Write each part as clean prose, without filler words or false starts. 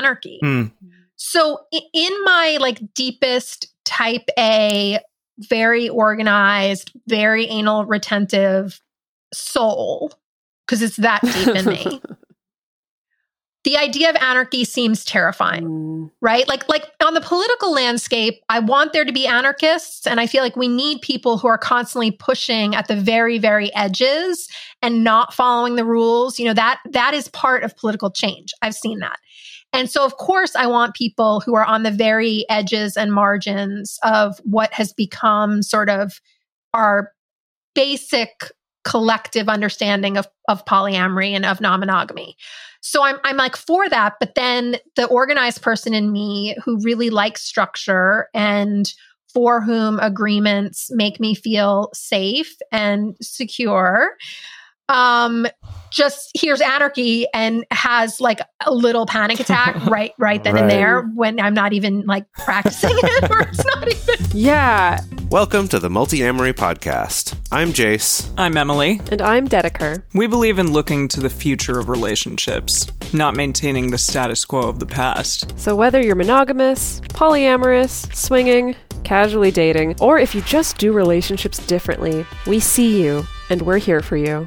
anarchy. So in my like deepest type A, very organized, very anal retentive soul, because it's that deep in me, the idea of anarchy seems terrifying, right? Like on the political landscape, I want there to be anarchists, and I feel like we need people who are constantly pushing at the very, very edges and not following the rules. You know, that is part of political change. I've seen that. And so, of course, I want people who are on the very edges and margins of what has become sort of our basic collective understanding of polyamory and of non-monogamy. So I'm like for that, but then the organized person in me who really likes structure and for whom agreements make me feel safe and secure, just hears anarchy and has like a little panic attack right then and there when I'm not even like practicing it, or it's not even. Yeah. Welcome to the Multi-Amory Podcast. I'm Jace. I'm Emily. And I'm Dedeker. We believe in looking to the future of relationships, not maintaining the status quo of the past. So whether you're monogamous, polyamorous, swinging, casually dating, or if you just do relationships differently, we see you and we're here for you.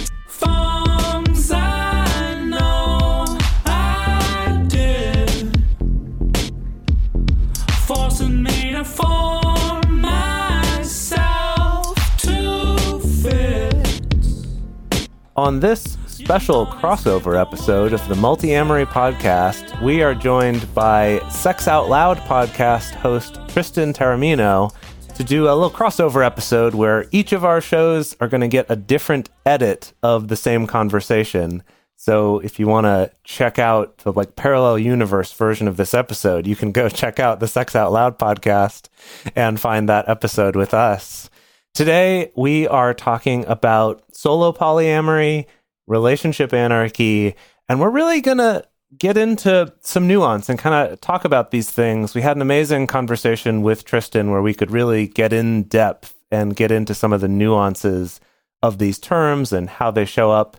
On this special crossover episode of the Multi-Amory Podcast, we are joined by Sex Out Loud podcast host Tristan Taormino to do a little crossover episode where each of our shows are going to get a different edit of the same conversation. So if you want to check out the like parallel universe version of this episode, you can go check out the Sex Out Loud podcast and find that episode with us. Today, we are talking about solo polyamory, relationship anarchy, and we're really going to get into some nuance and kind of talk about these things. We had an amazing conversation with Tristan where we could really get in depth and get into some of the nuances of these terms and how they show up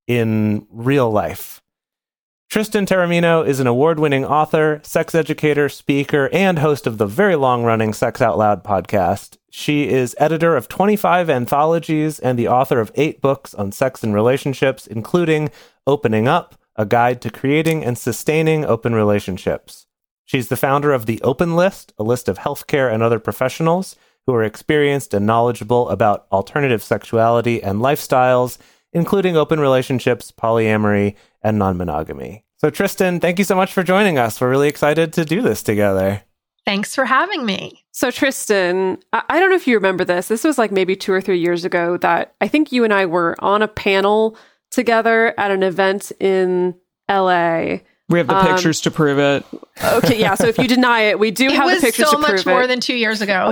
in real life. Tristan Taormino is an award-winning author, sex educator, speaker, and host of the very long-running Sex Out Loud podcast. She is editor of 25 anthologies and the author of 8 books on sex and relationships, including Opening Up, A Guide to Creating and Sustaining Open Relationships. She's the founder of The Open List, a list of healthcare and other professionals who are experienced and knowledgeable about alternative sexuality and lifestyles, including open relationships, polyamory, and non-monogamy. So Tristan, thank you so much for joining us. We're really excited to do this together. Thanks for having me. So Tristan, I don't know if you remember this. This was like maybe 2 or 3 years ago that I think you and I were on a panel together at an event in LA. We have the pictures to prove it. Okay, yeah. So if you deny it, we do have the pictures to prove it. It was so much more than 2 years ago.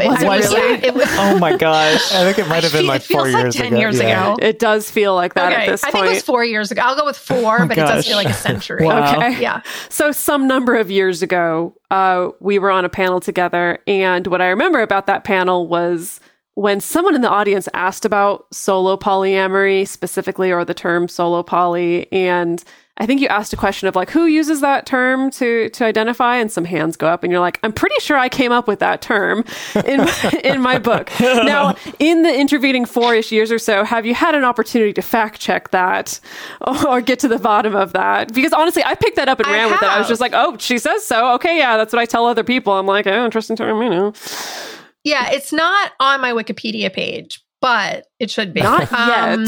It was. Oh my gosh. I think it might have been like 4 years ago. It feels like 10 years ago. It does feel like that at this point. I think it was 4 years ago. I'll go with 4, but it does feel like a century. Wow. Okay. Yeah. So some number of years ago, we were on a panel together. And what I remember about that panel was when someone in the audience asked about solo polyamory specifically, or the term solo poly, and I think you asked a question of like, who uses that term to identify? And some hands go up and you're like, I'm pretty sure I came up with that term in my book. Now, in the intervening 4-ish years or so, have you had an opportunity to fact check that or get to the bottom of that? Because honestly, I picked that up and ran with it. I was just like, oh, she says so. Okay, yeah, that's what I tell other people. I'm like, oh, Tristan Taormino. Yeah, it's not on my Wikipedia page, but it should be. Not yet.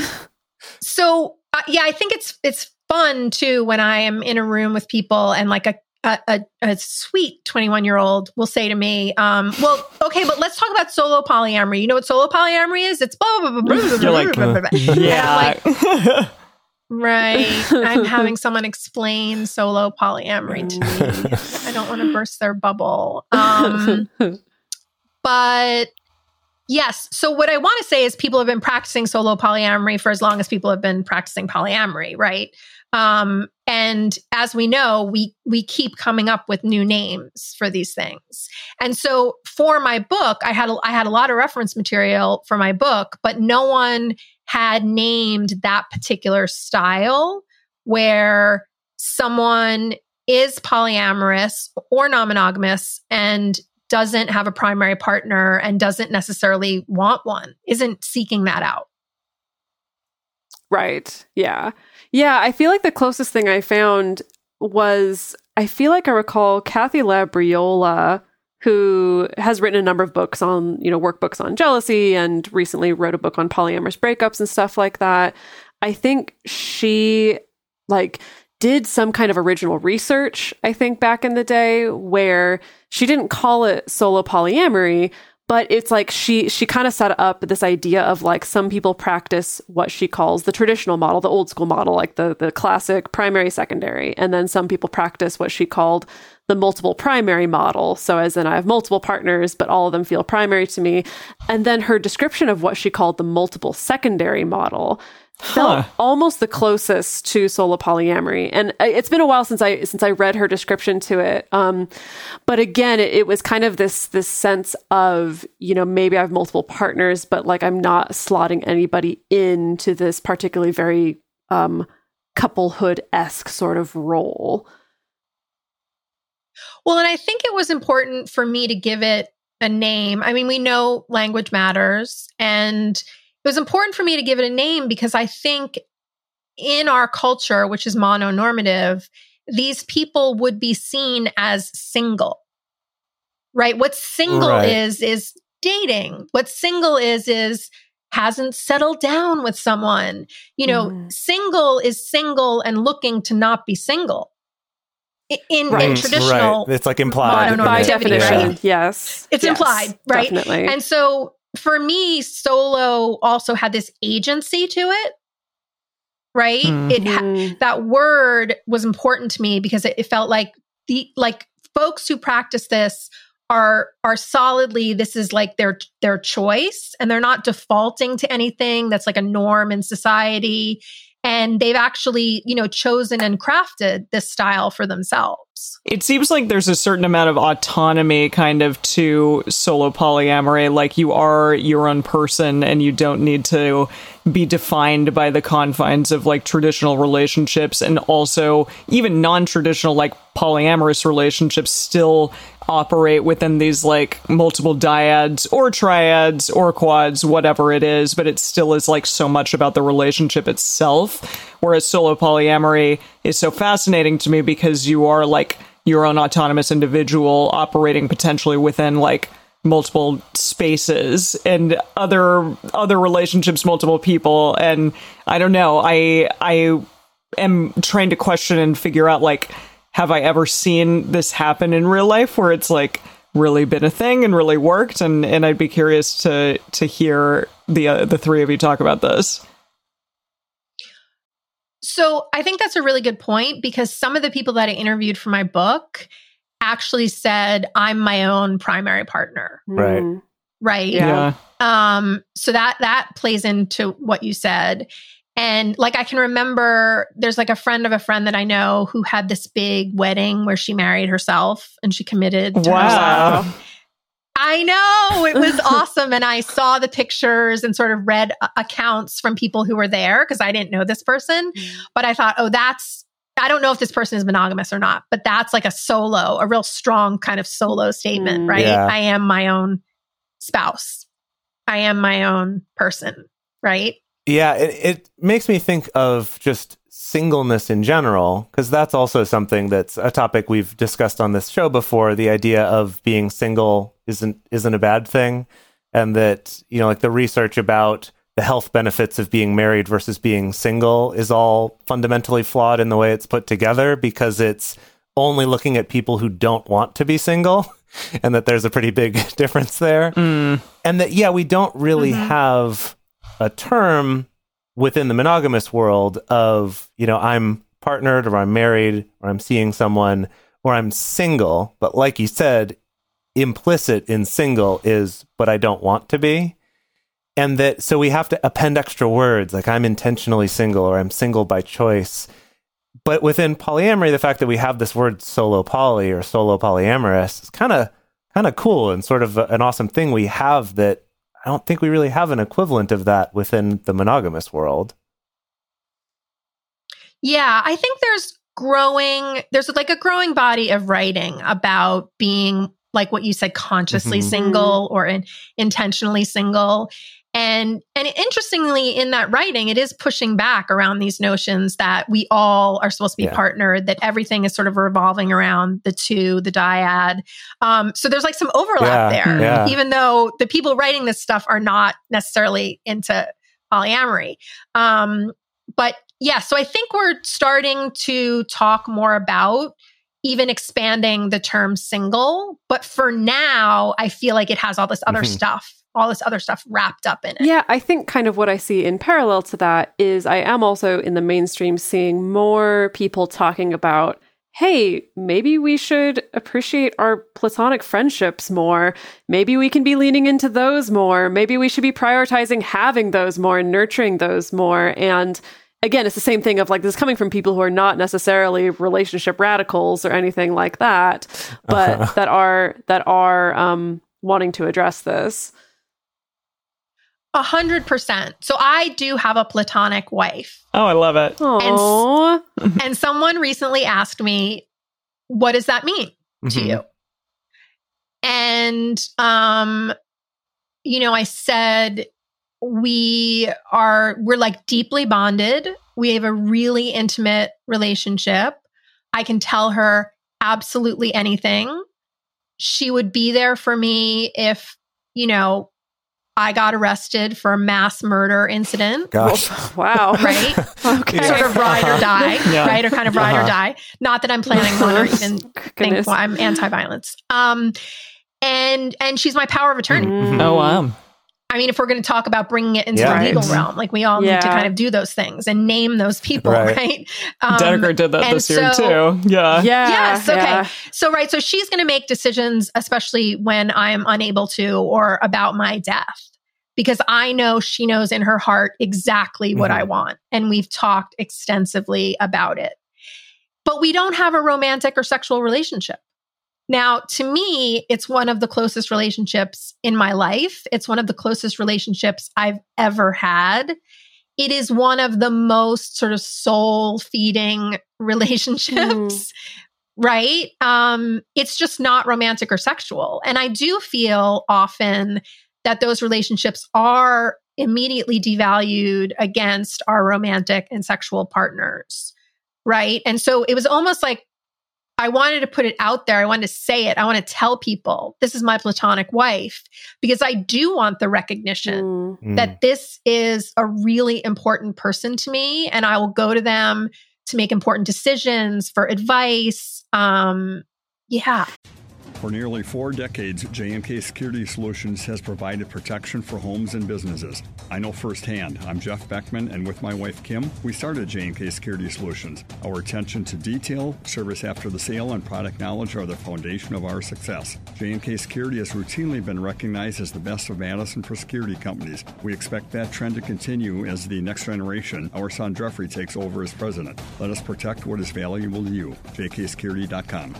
So, yeah, I think it's fun too when I am in a room with people and like a sweet 21-year-old will say to me, well, okay, but let's talk about solo polyamory. You know what solo polyamory is? It's blah, blah, blah, blah, blah, You're like, blah, blah, blah. yeah. Like, right. I'm having someone explain solo polyamory to me. I don't want to burst their bubble. But yes. So what I want to say is people have been practicing solo polyamory for as long as people have been practicing polyamory, right? And as we know, we keep coming up with new names for these things. And so for my book, I had a lot of reference material for my book, but no one had named that particular style where someone is polyamorous or non-monogamous and doesn't have a primary partner and doesn't necessarily want one, isn't seeking that out. Right. Yeah. Yeah. I feel like the closest thing I found was, I feel like I recall Kathy Labriola, who has written a number of books on, workbooks on jealousy, and recently wrote a book on polyamorous breakups and stuff like that. I think she did some kind of original research, I think back in the day, where she didn't call it solo polyamory, but it's like she kind of set up this idea of like some people practice what she calls the traditional model, the old school model, like the classic primary, secondary. And then some people practice what she called the multiple primary model. So as in I have multiple partners, but all of them feel primary to me. And then her description of what she called the multiple secondary model felt almost the closest to solo polyamory. And it's been a while since I read her description to it. But again, it was kind of this sense of, maybe I have multiple partners, but like I'm not slotting anybody into this particularly very couplehood-esque sort of role. Well, and I think it was important for me to give it a name. I mean, we know language matters, and it was important for me to give it a name because I think in our culture, which is mononormative, these people would be seen as single, right? What single is dating. What single is hasn't settled down with someone. Single is single and looking to not be single. In traditional, it's like implied by definition. Yes, it's implied, right? Definitely. And so for me, solo also had this agency to it, right? Mm-hmm. That word was important to me because it felt like folks who practice this are solidly, this is like their choice, and they're not defaulting to anything that's like a norm in society. And they've actually, chosen and crafted this style for themselves. It seems like there's a certain amount of autonomy kind of to solo polyamory. Like you are your own person and you don't need to be defined by the confines of like traditional relationships. And also even non-traditional like polyamorous relationships still operate within these like multiple dyads or triads or quads, whatever it is, but it still is like so much about the relationship itself. Whereas solo polyamory is so fascinating to me because you are like your own autonomous individual operating potentially within like multiple spaces and other relationships, multiple people. And I don't know, I am trying to question and figure out like, have I ever seen this happen in real life where it's like really been a thing and really worked? And I'd be curious to hear the three of you talk about this. So I think that's a really good point because some of the people that I interviewed for my book actually said, I'm my own primary partner. Right. Right. Yeah. So that plays into what you said. And like, I can remember there's like a friend of a friend that I know who had this big wedding where she married herself and she committed to herself. I know, it was awesome. And I saw the pictures and sort of read accounts from people who were there because I didn't know this person. But I thought, I don't know if this person is monogamous or not, but that's like a real strong kind of solo statement, right? Yeah. I am my own spouse. I am my own person, right? Yeah, it makes me think of just singleness in general, because that's also something that's a topic we've discussed on this show before. The idea of being single isn't a bad thing, and that, like the research about the health benefits of being married versus being single is all fundamentally flawed in the way it's put together, because it's only looking at people who don't want to be single, and that there's a pretty big difference there. And that, we don't really have a term within the monogamous world of, I'm partnered or I'm married or I'm seeing someone or I'm single. But like you said, implicit in single is, but I don't want to be. And that, so we have to append extra words like I'm intentionally single or I'm single by choice. But within polyamory, the fact that we have this word solo poly or solo polyamorous is kind of cool and sort of an awesome thing we have that I don't think we really have an equivalent of that within the monogamous world. Yeah, I think there's there's like a growing body of writing about being, like what you said, consciously single or intentionally single. And interestingly, in that writing, it is pushing back around these notions that we all are supposed to be partnered, that everything is sort of revolving around the two, the dyad. So there's like some overlap there, even though the people writing this stuff are not necessarily into polyamory. But yeah, so I think we're starting to talk more about even expanding the term single. But for now, I feel like it has all this other stuff wrapped up in it. Yeah, I think kind of what I see in parallel to that is I am also in the mainstream seeing more people talking about, hey, maybe we should appreciate our platonic friendships more. Maybe we can be leaning into those more. Maybe we should be prioritizing having those more and nurturing those more. And again, it's the same thing of like, this is coming from people who are not necessarily relationship radicals or anything like that, but that are wanting to address this. 100%. So I do have a platonic wife. Oh, I love it. And someone recently asked me, what does that mean to you? And, I said, we're like deeply bonded. We have a really intimate relationship. I can tell her absolutely anything. She would be there for me if, I got arrested for a mass murder incident. Gosh. Wow. Right? Okay. Sort of ride or die, right? Or kind of ride or die. Not that I'm planning one or even think I'm anti-violence. And she's my power of attorney. Oh, wow. I mean, if we're going to talk about bringing it into the legal realm, like we all need to kind of do those things and name those people, right? Dedeker did that this year too. Yeah. Yes. Okay. Yeah. So she's going to make decisions, especially when I'm unable to, or about my death, because I know she knows in her heart exactly what I want. And we've talked extensively about it. But we don't have a romantic or sexual relationship. Now, to me, it's one of the closest relationships in my life. It's one of the closest relationships I've ever had. It is one of the most sort of soul-feeding relationships, right? It's just not romantic or sexual. And I do feel often that those relationships are immediately devalued against our romantic and sexual partners, right? And so it was almost like, I wanted to put it out there. I wanted to say it. I want to tell people this is my platonic wife, because I do want the recognition that this is a really important person to me, and I will go to them to make important decisions, for advice. For nearly 4 decades, JMK Security Solutions has provided protection for homes and businesses. I know firsthand. I'm Jeff Beckman, and with my wife, Kim, we started JMK Security Solutions. Our attention to detail, service after the sale, and product knowledge are the foundation of our success. JMK Security has routinely been recognized as the best of Madison for security companies. We expect that trend to continue as the next generation, our son Jeffrey, takes over as president. Let us protect what is valuable to you. jksecurity.com.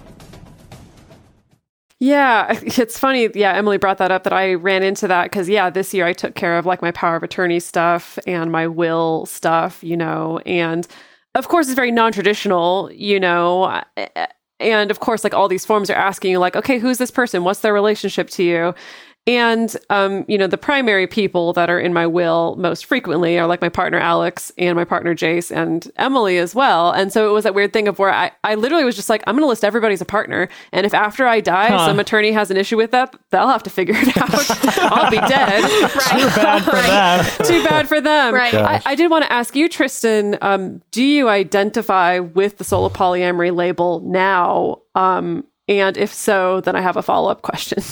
Yeah, it's funny. Yeah, Emily brought that up, that I ran into that because, this year I took care of like my power of attorney stuff and my will stuff, and of course it's very non-traditional, and of course, like all these forms are asking you like, okay, who's this person? What's their relationship to you? And, the primary people that are in my will most frequently are like my partner, Alex, and my partner, Jace, and Emily as well. And so it was that weird thing of where I literally was just like, I'm going to list everybody as a partner. And if after I die, some attorney has an issue with that, they'll have to figure it out. I'll be dead. Right. Too bad for them. Too bad for them. Right. I did want to ask you, Tristan, do you identify with the solo polyamory label now? And if so, then I have a follow-up question.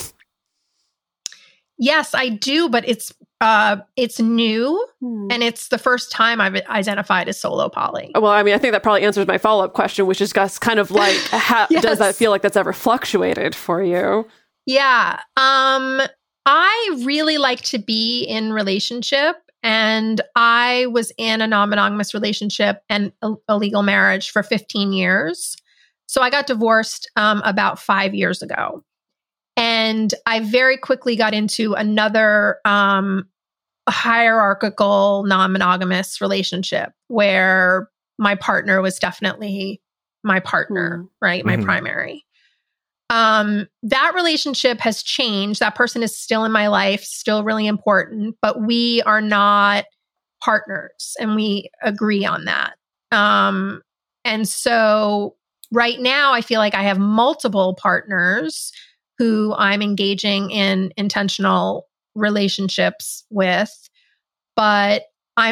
Yes, I do, but it's new, and it's the first time I've identified as solo poly. Well, I mean, I think that probably answers my follow-up question, which is just kind of like, does that feel like that's ever fluctuated for you? Yeah. I really like to be in relationship, and I was in a non-monogamous relationship and a legal marriage for 15 years. So I got divorced about 5 years ago. And I very quickly got into another hierarchical, non-monogamous relationship where my partner was definitely my partner, right? My primary. That relationship has changed. That person is still in my life, still really important, but we are not partners, and we agree on that. And so right now I feel like I have multiple partners who I'm engaging in intentional relationships with, but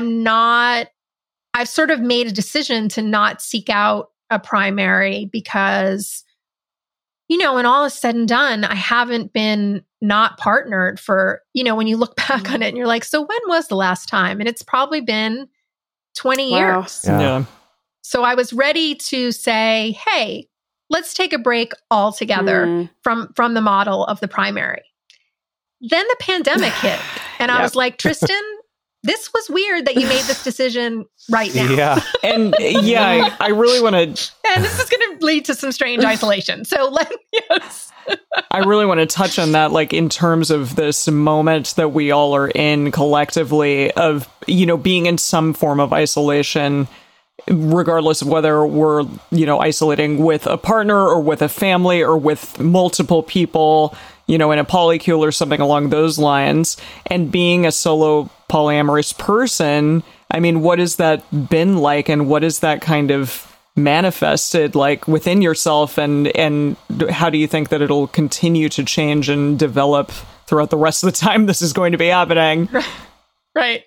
I've sort of made a decision to not seek out a primary because, when all is said and done, I haven't been not partnered for, when you look back on it and you're like, so when was the last time? And it's probably been 20 years. Yeah. So I was ready to say, hey, let's take a break altogether from the model of the primary. Then the pandemic hit. And I was like, Tristan, this was weird that you made this decision right now. Yeah. And I really want to... And this is going to lead to some strange isolation. So yes. I really want to touch on that, like in terms of this moment that we all are in collectively of, being in some form of isolation, regardless of whether we're, isolating with a partner or with a family or with multiple people, in a polycule or something along those lines. And being a solo polyamorous person, I mean, what has that been like, and what is that kind of manifested like within yourself, and how do you think that it'll continue to change and develop throughout the rest of the time this is going to be happening? Right.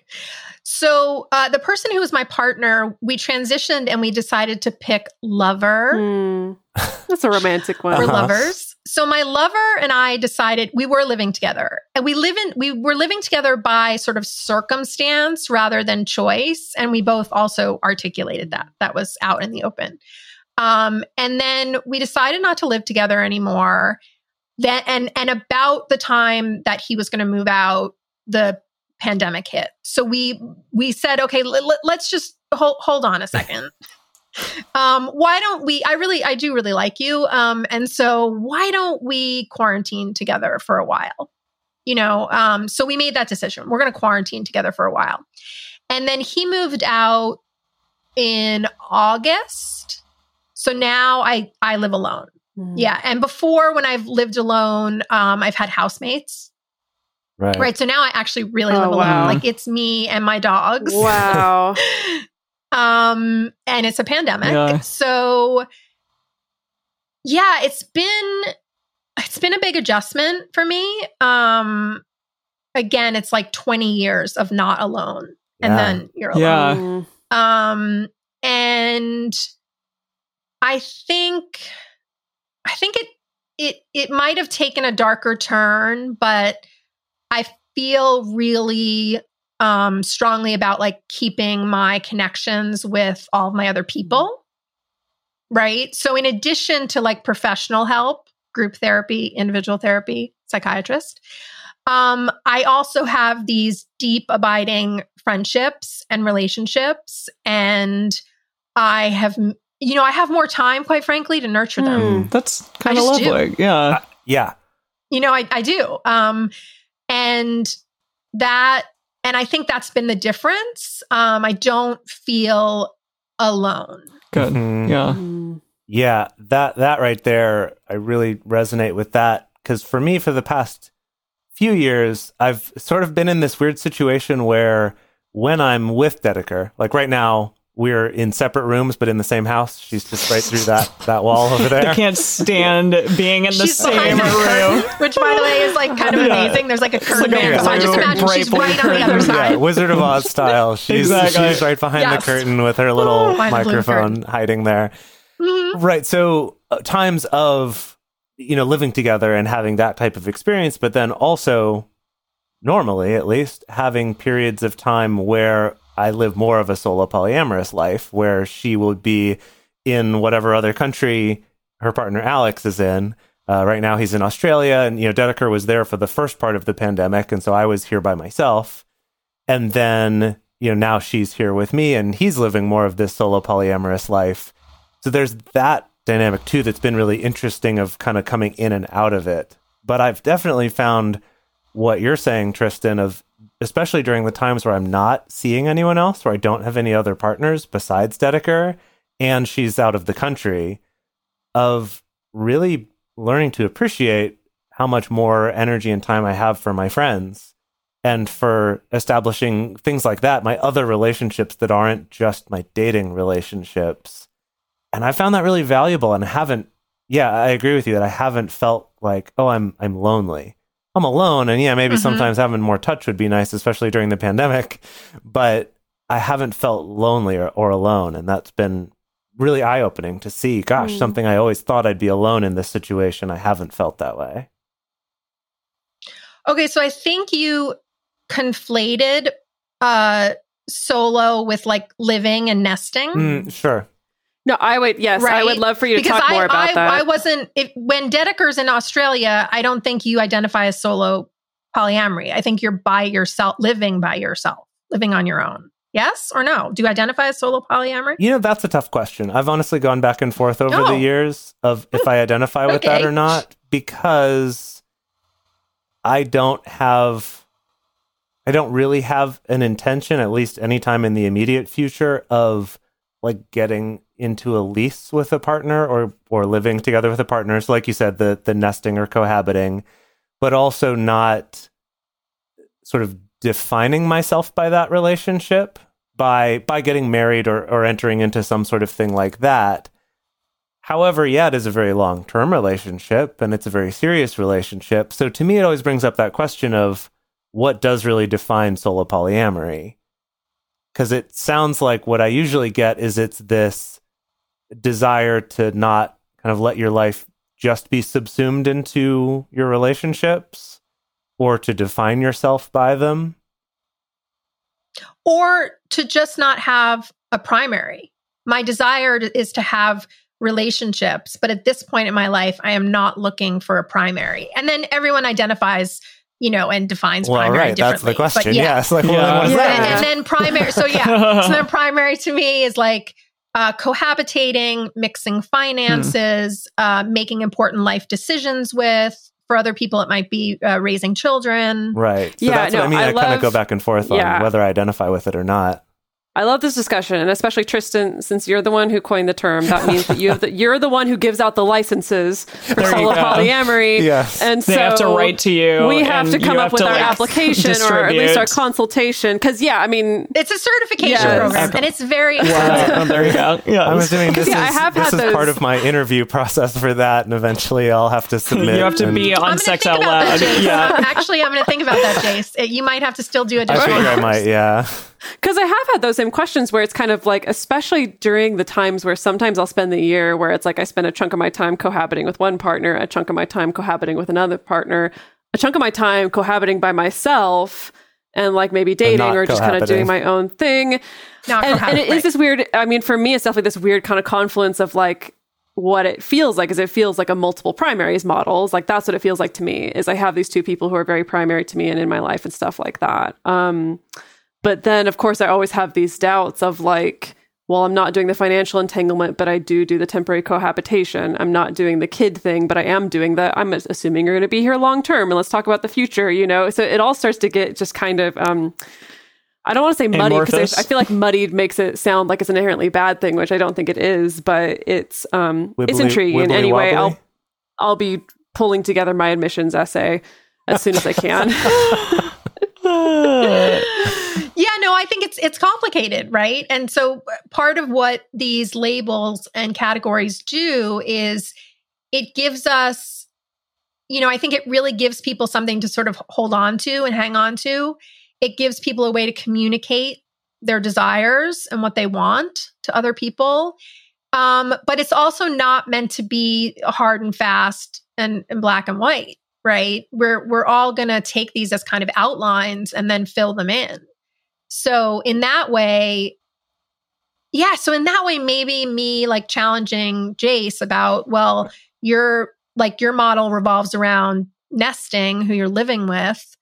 So the person who was my partner, we transitioned and we decided to pick lover. That's a romantic one. We're lovers. So my lover and I decided we were living together, and we were living together by sort of circumstance rather than choice. And we both also articulated that was out in the open. And then we decided not to live together anymore. And about the time that he was going to move out, the pandemic hit. So we said, okay, let's just hold on a second. Why don't we, I do really like you. And so why don't we quarantine together for a while? So we made that decision. We're going to quarantine together for a while. And then he moved out in August. So now I live alone. Yeah. And before, when I've lived alone, I've had housemates. Right. So now I actually really live alone. Wow. Like it's me and my dogs. Wow. And it's a pandemic. Yeah. So yeah, it's been a big adjustment for me. Again, it's like 20 years of not alone. And then you're alone. Yeah. And I think it might have taken a darker turn, but I feel really strongly about like keeping my connections with all of my other people. Right. So in addition to like professional help, group therapy, individual therapy, psychiatrist, I also have these deep abiding friendships and relationships. And I have more time, quite frankly, to nurture them. That's kind of lovely. Do. Yeah. Yeah. I do. And I think that's been the difference. I don't feel alone. Good. Yeah. Yeah. That right there, I really resonate with that. Because for me, for the past few years, I've sort of been in this weird situation where when I'm with Dedeker, like right now, we're in separate rooms, but in the same house. She's just right through that wall over there. I can't stand being in the same room. Curtain, which, by the way, is like kind of amazing. There's like a curtain there. So I just imagine she's right on the other side. Yeah, Wizard of Oz style. She's right behind the curtain with her little microphone hiding there. Mm-hmm. Right. So times of, living together and having that type of experience, but then also, normally at least, having periods of time where I live more of a solo polyamorous life, where she will be in whatever other country her partner Alex is in. Right now he's in Australia, and Dedeker was there for the first part of the pandemic, and so I was here by myself. And then now she's here with me, and he's living more of this solo polyamorous life. So there's that dynamic too that's been really interesting, of kind of coming in and out of it. But I've definitely found what you're saying, Tristan, of especially during the times where I'm not seeing anyone else, where I don't have any other partners besides Dedeker, and she's out of the country, of really learning to appreciate how much more energy and time I have for my friends and for establishing things like that, my other relationships that aren't just my dating relationships. And I found that really valuable, and I agree with you that I haven't felt like, oh, I'm lonely. I'm alone, and maybe sometimes having more touch would be nice, especially during the pandemic, but I haven't felt lonely or alone, and that's been really eye-opening to see. Gosh, something I always thought I'd be alone in this situation, I haven't felt that way. Okay, so I think you conflated solo with like living and nesting. Sure. No, I would love for you to talk more about that. I wasn't, when Dedeker's in Australia, I don't think you identify as solo polyamory. I think you're by yourself, living on your own. Yes or no? Do you identify as solo polyamory? That's a tough question. I've honestly gone back and forth over the years of if I identify with that or not, because I don't really have an intention, at least anytime in the immediate future, of like getting into a lease with a partner or living together with a partner. So like you said, the nesting or cohabiting, but also not sort of defining myself by that relationship by getting married or entering into some sort of thing like that. However, it is a very long-term relationship and it's a very serious relationship. So to me, it always brings up that question of what does really define solo polyamory? Because it sounds like what I usually get is it's this desire to not kind of let your life just be subsumed into your relationships or to define yourself by them. Or to just not have a primary. My desire is to have relationships, but at this point in my life, I am not looking for a primary. And then everyone identifies, and defines primary differently. That's the question. But yes. Like, and then primary. So then primary to me is like cohabitating, mixing finances, making important life decisions with. For other people, it might be raising children. Right. So that's what I mean. I kind of go back and forth on whether I identify with it or not. I love this discussion, and especially Tristan, since you're the one who coined the term, that means that you're the one who gives out the licenses for solo polyamory. Yes. And so they have to write to you. We have to come up with our application or at least our consultation. Because, it's a certification program, and it's very expensive. Wow. There you go. Yeah. I'm assuming this is part of my interview process for that, and eventually I'll have to submit. You have to be on Sex Out Loud. Actually, I'm going to think about that, Jace. You might have to still do additional. I figure I might, yeah. Because I have had those same questions where it's kind of like, especially during the times where sometimes I'll spend the year where it's like I spend a chunk of my time cohabiting with one partner, a chunk of my time cohabiting with another partner, a chunk of my time cohabiting by myself and like maybe dating or just kind of doing my own thing. And it is this weird, for me, it's definitely this weird kind of confluence of like what it feels like is it feels like a multiple primaries models. Like that's what it feels like to me is I have these two people who are very primary to me and in my life and stuff like that. But then, of course, I always have these doubts of like, well, I'm not doing the financial entanglement, but I do the temporary cohabitation. I'm not doing the kid thing, but I am doing I'm assuming you're going to be here long term. And let's talk about the future, So it all starts to get just kind of, I don't want to say muddy because I feel like muddied makes it sound like it's an inherently bad thing, which I don't think it is, but it's intriguing. Anyway, I'll be pulling together my admissions essay as soon as I can. I think it's complicated, right? And so part of what these labels and categories do is it gives us, I think it really gives people something to sort of hold on to and hang on to. It gives people a way to communicate their desires and what they want to other people. But it's also not meant to be hard and fast and black and white, right? We're all going to take these as kind of outlines and then fill them in. So in that way, maybe me like challenging Jace about, well, your model revolves around nesting who you're living with.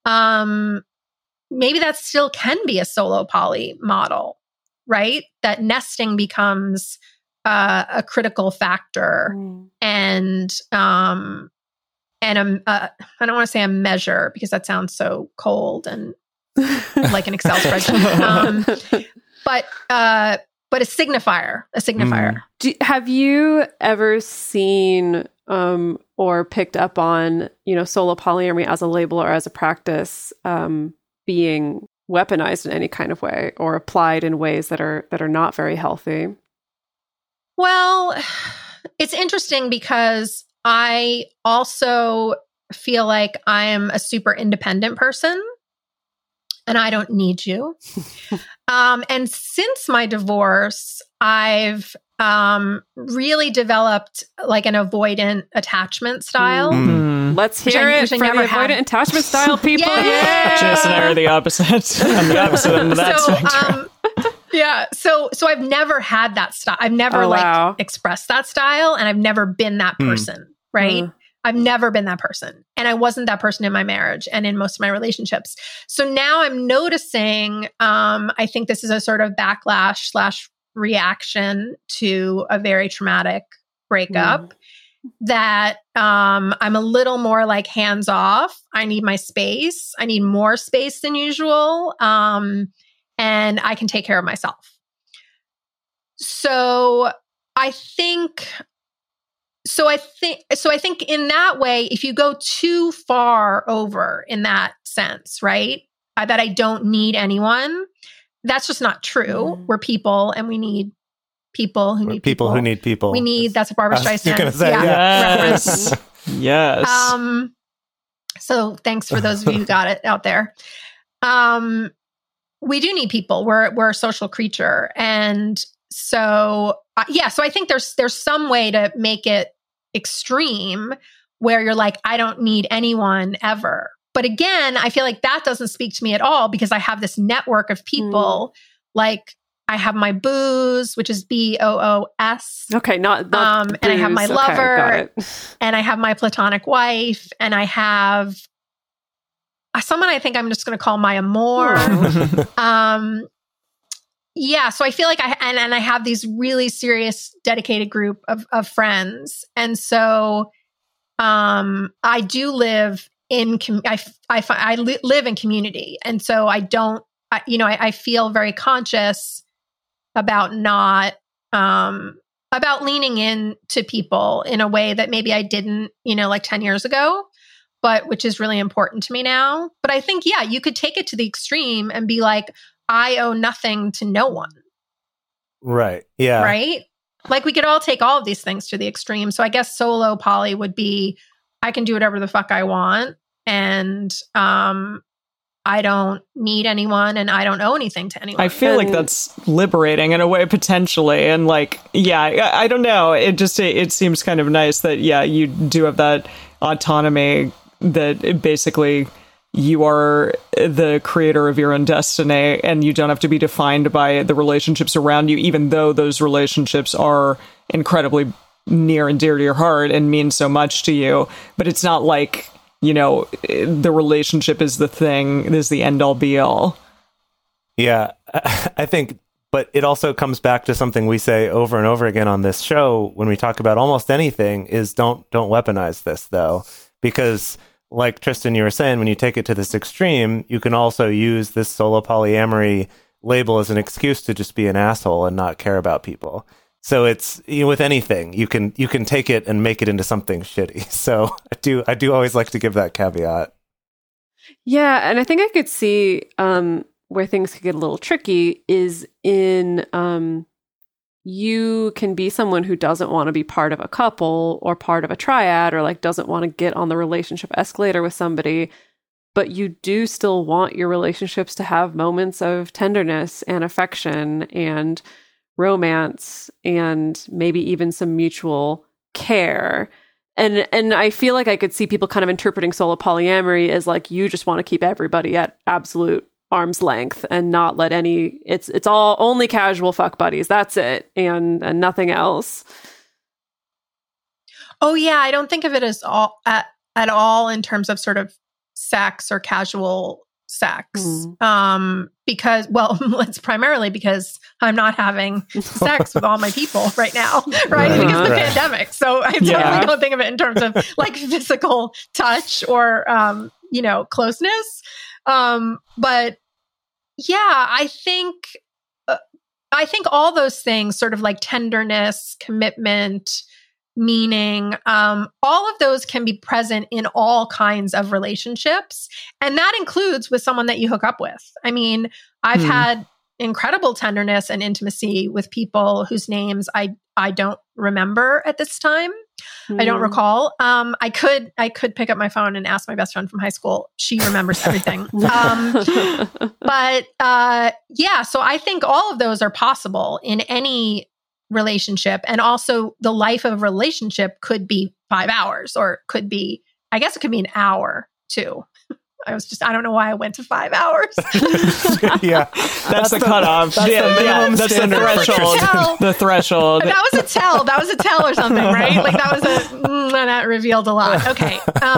Maybe that still can be a solo poly model, right? That nesting becomes a critical factor and I don't want to say a measure because that sounds so cold and like an Excel spreadsheet. but a signifier. Have you ever seen or picked up on, solo polyamory as a label or as a practice being weaponized in any kind of way or applied in ways that are not very healthy? Well, it's interesting because I also feel like I am a super independent person and I don't need you. And since my divorce, I've really developed like an avoidant attachment style. Let's hear it from the avoidant attachment style people. Yeah! Jason and I are the opposite. I'm the opposite end of that spectrum. So I've never had that style. I've never expressed that style, and I've never been that person, right? I've never been that person. And I wasn't that person in my marriage and in most of my relationships. So now I'm noticing, I think this is a sort of backlash / reaction to a very traumatic breakup, that I'm a little more like hands off. I need my space. I need more space than usual. And I can take care of myself. So I think in that way, if you go too far over in that sense, right, that I don't need anyone, that's just not true. We're people, and we need people who need people. People who need people. We need, that's a Barbra Streisand. You're going to say, yes. Yes. So thanks for those of you who got it out there. We do need people. We're a social creature. And so, so I think there's some way to make it extreme where you're like, I don't need anyone ever. But again, I feel like that doesn't speak to me at all because I have this network of people. Like I have my booze, which is BOOS. Okay, not and I have my lover, and I have my platonic wife, and I have someone I think I'm just going to call my amour. So I feel like I have these really serious, dedicated group of friends. And so I do live in, I live in community. And so I feel very conscious about not, about leaning in to people in a way that maybe I didn't, like 10 years ago. But which is really important to me now. But I think, you could take it to the extreme and be like, I owe nothing to no one. Right. Yeah. Right? Like we could all take all of these things to the extreme. So I guess solo poly would be, I can do whatever the fuck I want. And I don't need anyone and I don't owe anything to anyone. I feel like that's liberating in a way, potentially. And like, I don't know. It seems kind of nice that, you do have that autonomy, that basically you are the creator of your own destiny and you don't have to be defined by the relationships around you, even though those relationships are incredibly near and dear to your heart and mean so much to you. But it's not like, the relationship is the thing, is the end all be all. Yeah, I think, but it also comes back to something we say over and over again on this show when we talk about almost anything is don't weaponize this though, because like Tristan, you were saying, when you take it to this extreme, you can also use this solo polyamory label as an excuse to just be an asshole and not care about people. So it's, with anything, you can take it and make it into something shitty. So I do always like to give that caveat. Yeah, and I think I could see where things could get a little tricky is in you can be someone who doesn't want to be part of a couple or part of a triad or like doesn't want to get on the relationship escalator with somebody, but you do still want your relationships to have moments of tenderness and affection and romance and maybe even some mutual care. And I feel like I could see people kind of interpreting solo polyamory as like you just want to keep everybody at absolute arm's length and not let it's all only casual fuck buddies. That's it. And nothing else. Oh yeah. I don't think of it as at all in terms of sort of sex or casual sex. Because, well, it's primarily because I'm not having sex with all my people right now, right? Because of the pandemic. So I totally don't think of it in terms of like physical touch or, closeness. But yeah, I think I think all those things, sort of like tenderness, commitment, meaning, all of those can be present in all kinds of relationships. And that includes with someone that you hook up with. I mean, I've had incredible tenderness and intimacy with people whose names I don't remember at this time. I don't recall. I could pick up my phone and ask my best friend from high school. She remembers everything. But so I think all of those are possible in any relationship. And also the life of a relationship could be 5 hours, or could be, I guess it could be an hour too. I don't know why I went to 5 hours. Yeah. That's the cutoff. That's the threshold. The threshold. That was a tell or something, right? Like that revealed a lot. Okay.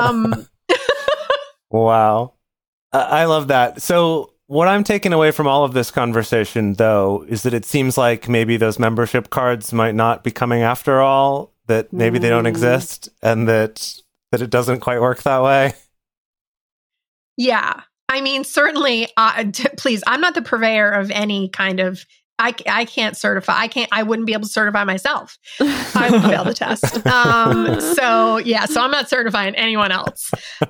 Wow. I love that. So what I'm taking away from all of this conversation, though, is that it seems like maybe those membership cards might not be coming after all, that maybe they don't exist, and that it doesn't quite work that way. Yeah. I mean, certainly, please, I'm not the purveyor of any kind of, I can't certify. I wouldn't be able to certify myself. I would fail the test. So I'm not certifying anyone else.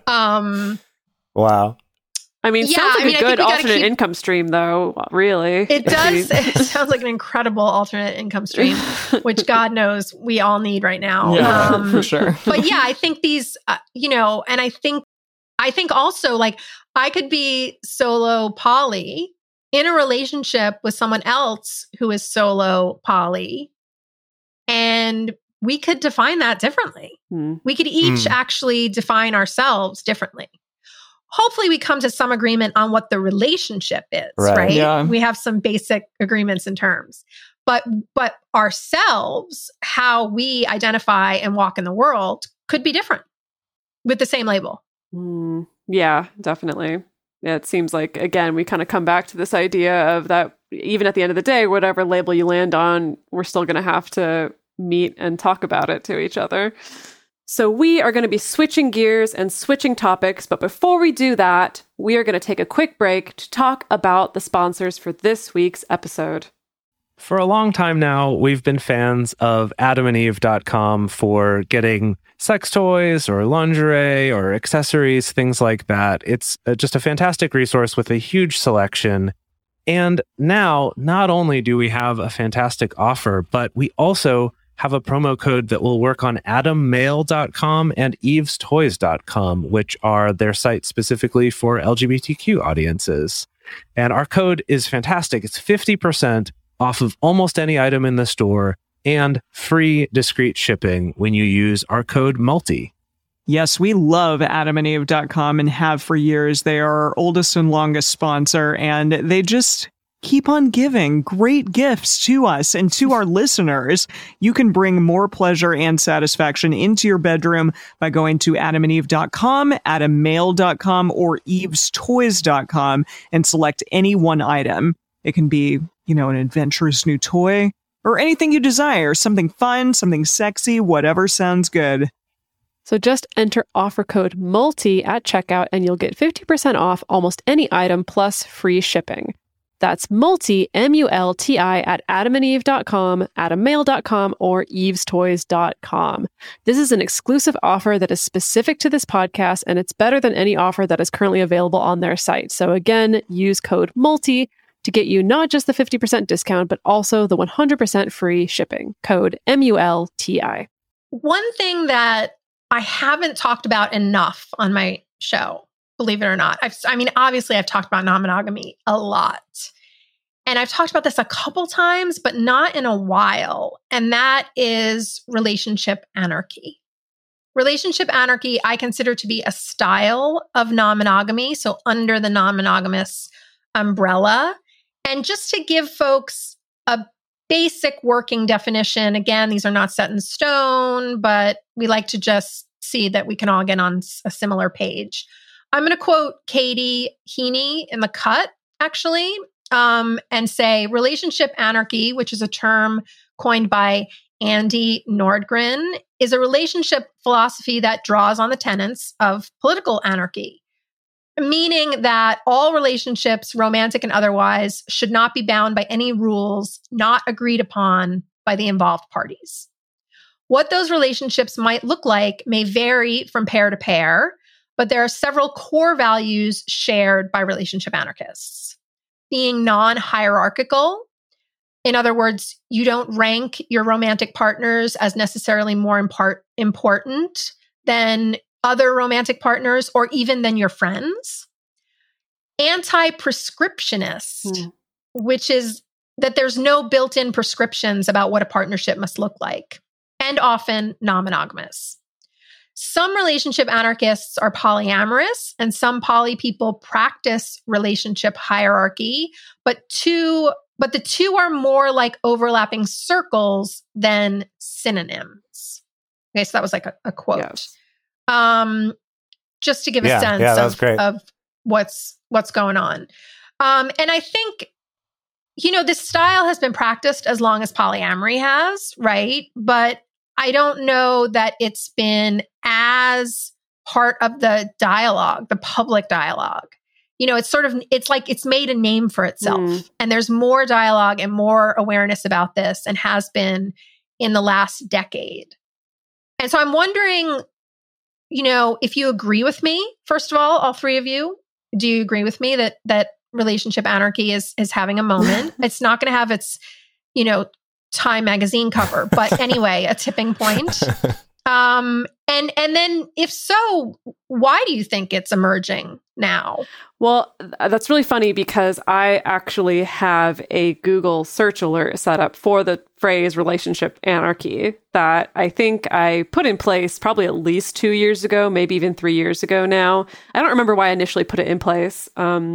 Wow. I mean, sounds like a good alternate income stream, though, really. It does. It sounds like an incredible alternate income stream, which God knows we all need right now. Yeah, for sure. But yeah, I think these, and I think also, like, I could be solo poly in a relationship with someone else who is solo poly, and we could define that differently. We could each actually define ourselves differently. Hopefully we come to some agreement on what the relationship is, right? Yeah. We have some basic agreements and terms. But ourselves, how we identify and walk in the world, could be different with the same label. Yeah, definitely. Yeah, it seems like, again, we kind of come back to this idea of that even at the end of the day, whatever label you land on, we're still going to have to meet and talk about it to each other. So we are going to be switching gears and switching topics. But before we do that, we are going to take a quick break to talk about the sponsors for this week's episode. For a long time now, we've been fans of adamandeve.com for getting sex toys or lingerie or accessories, things like that. It's just a fantastic resource with a huge selection. And now, not only do we have a fantastic offer, but we also have a promo code that will work on adammail.com and evestoys.com, which are their sites specifically for LGBTQ audiences. And our code is fantastic. It's 50% off of almost any item in the store and free discreet shipping when you use our code MULTI. Yes, we love adamandeve.com and have for years. They are our oldest and longest sponsor, and they just keep on giving great gifts to us and to our listeners. You can bring more pleasure and satisfaction into your bedroom by going to adamandeve.com, adammail.com, or evestoys.com and select any one item. It can be, an adventurous new toy or anything you desire, something fun, something sexy, whatever sounds good. So just enter offer code MULTI at checkout and you'll get 50% off almost any item plus free shipping. That's MULTI, M-U-L-T-I, at adamandeve.com, adammail.com, or evestoys.com. This is an exclusive offer that is specific to this podcast, and it's better than any offer that is currently available on their site. So again, use code MULTI to get you not just the 50% discount, but also the 100% free shipping. Code MULTI. One thing that I haven't talked about enough on my show, believe it or not. Obviously I've talked about non-monogamy a lot. And I've talked about this a couple times, but not in a while. And that is relationship anarchy. Relationship anarchy, I consider to be a style of non-monogamy. So under the non-monogamous umbrella. And just to give folks a basic working definition, again, these are not set in stone, but we like to just see that we can all get on a similar page. I'm going to quote Katie Heaney in The Cut, actually, and say relationship anarchy, which is a term coined by Andy Nordgren, is a relationship philosophy that draws on the tenets of political anarchy. meaning that all relationships, romantic and otherwise, should not be bound by any rules not agreed upon by the involved parties. What those relationships might look like may vary from pair to pair, but there are several core values shared by relationship anarchists. Being non-hierarchical. In other words, you don't rank your romantic partners as necessarily more important than other romantic partners or even than your friends. Anti-prescriptionist, which is that there's no built-in prescriptions about what a partnership must look like, and often non-monogamous. Some relationship anarchists are polyamorous, and some poly people practice relationship hierarchy, but the two are more like overlapping circles than synonyms. Okay, so that was like a quote. Yes. Just to give a sense of what's going on. And I think, this style has been practiced as long as polyamory has, right? But I don't know that it's been as part of the dialogue, the public dialogue. It's like it's made a name for itself. And there's more dialogue and more awareness about this and has been in the last decade. And so I'm wondering, if you agree with me, first of all three of you, do you agree with me that relationship anarchy is having a moment? It's not going to have its, Time magazine cover, but anyway, a tipping point. And then if so, why do you think it's emerging now? Well, that's really funny because I actually have a Google search alert set up for the phrase relationship anarchy that I think I put in place probably at least 2 years ago, maybe even 3 years ago now. I don't remember why I initially put it in place.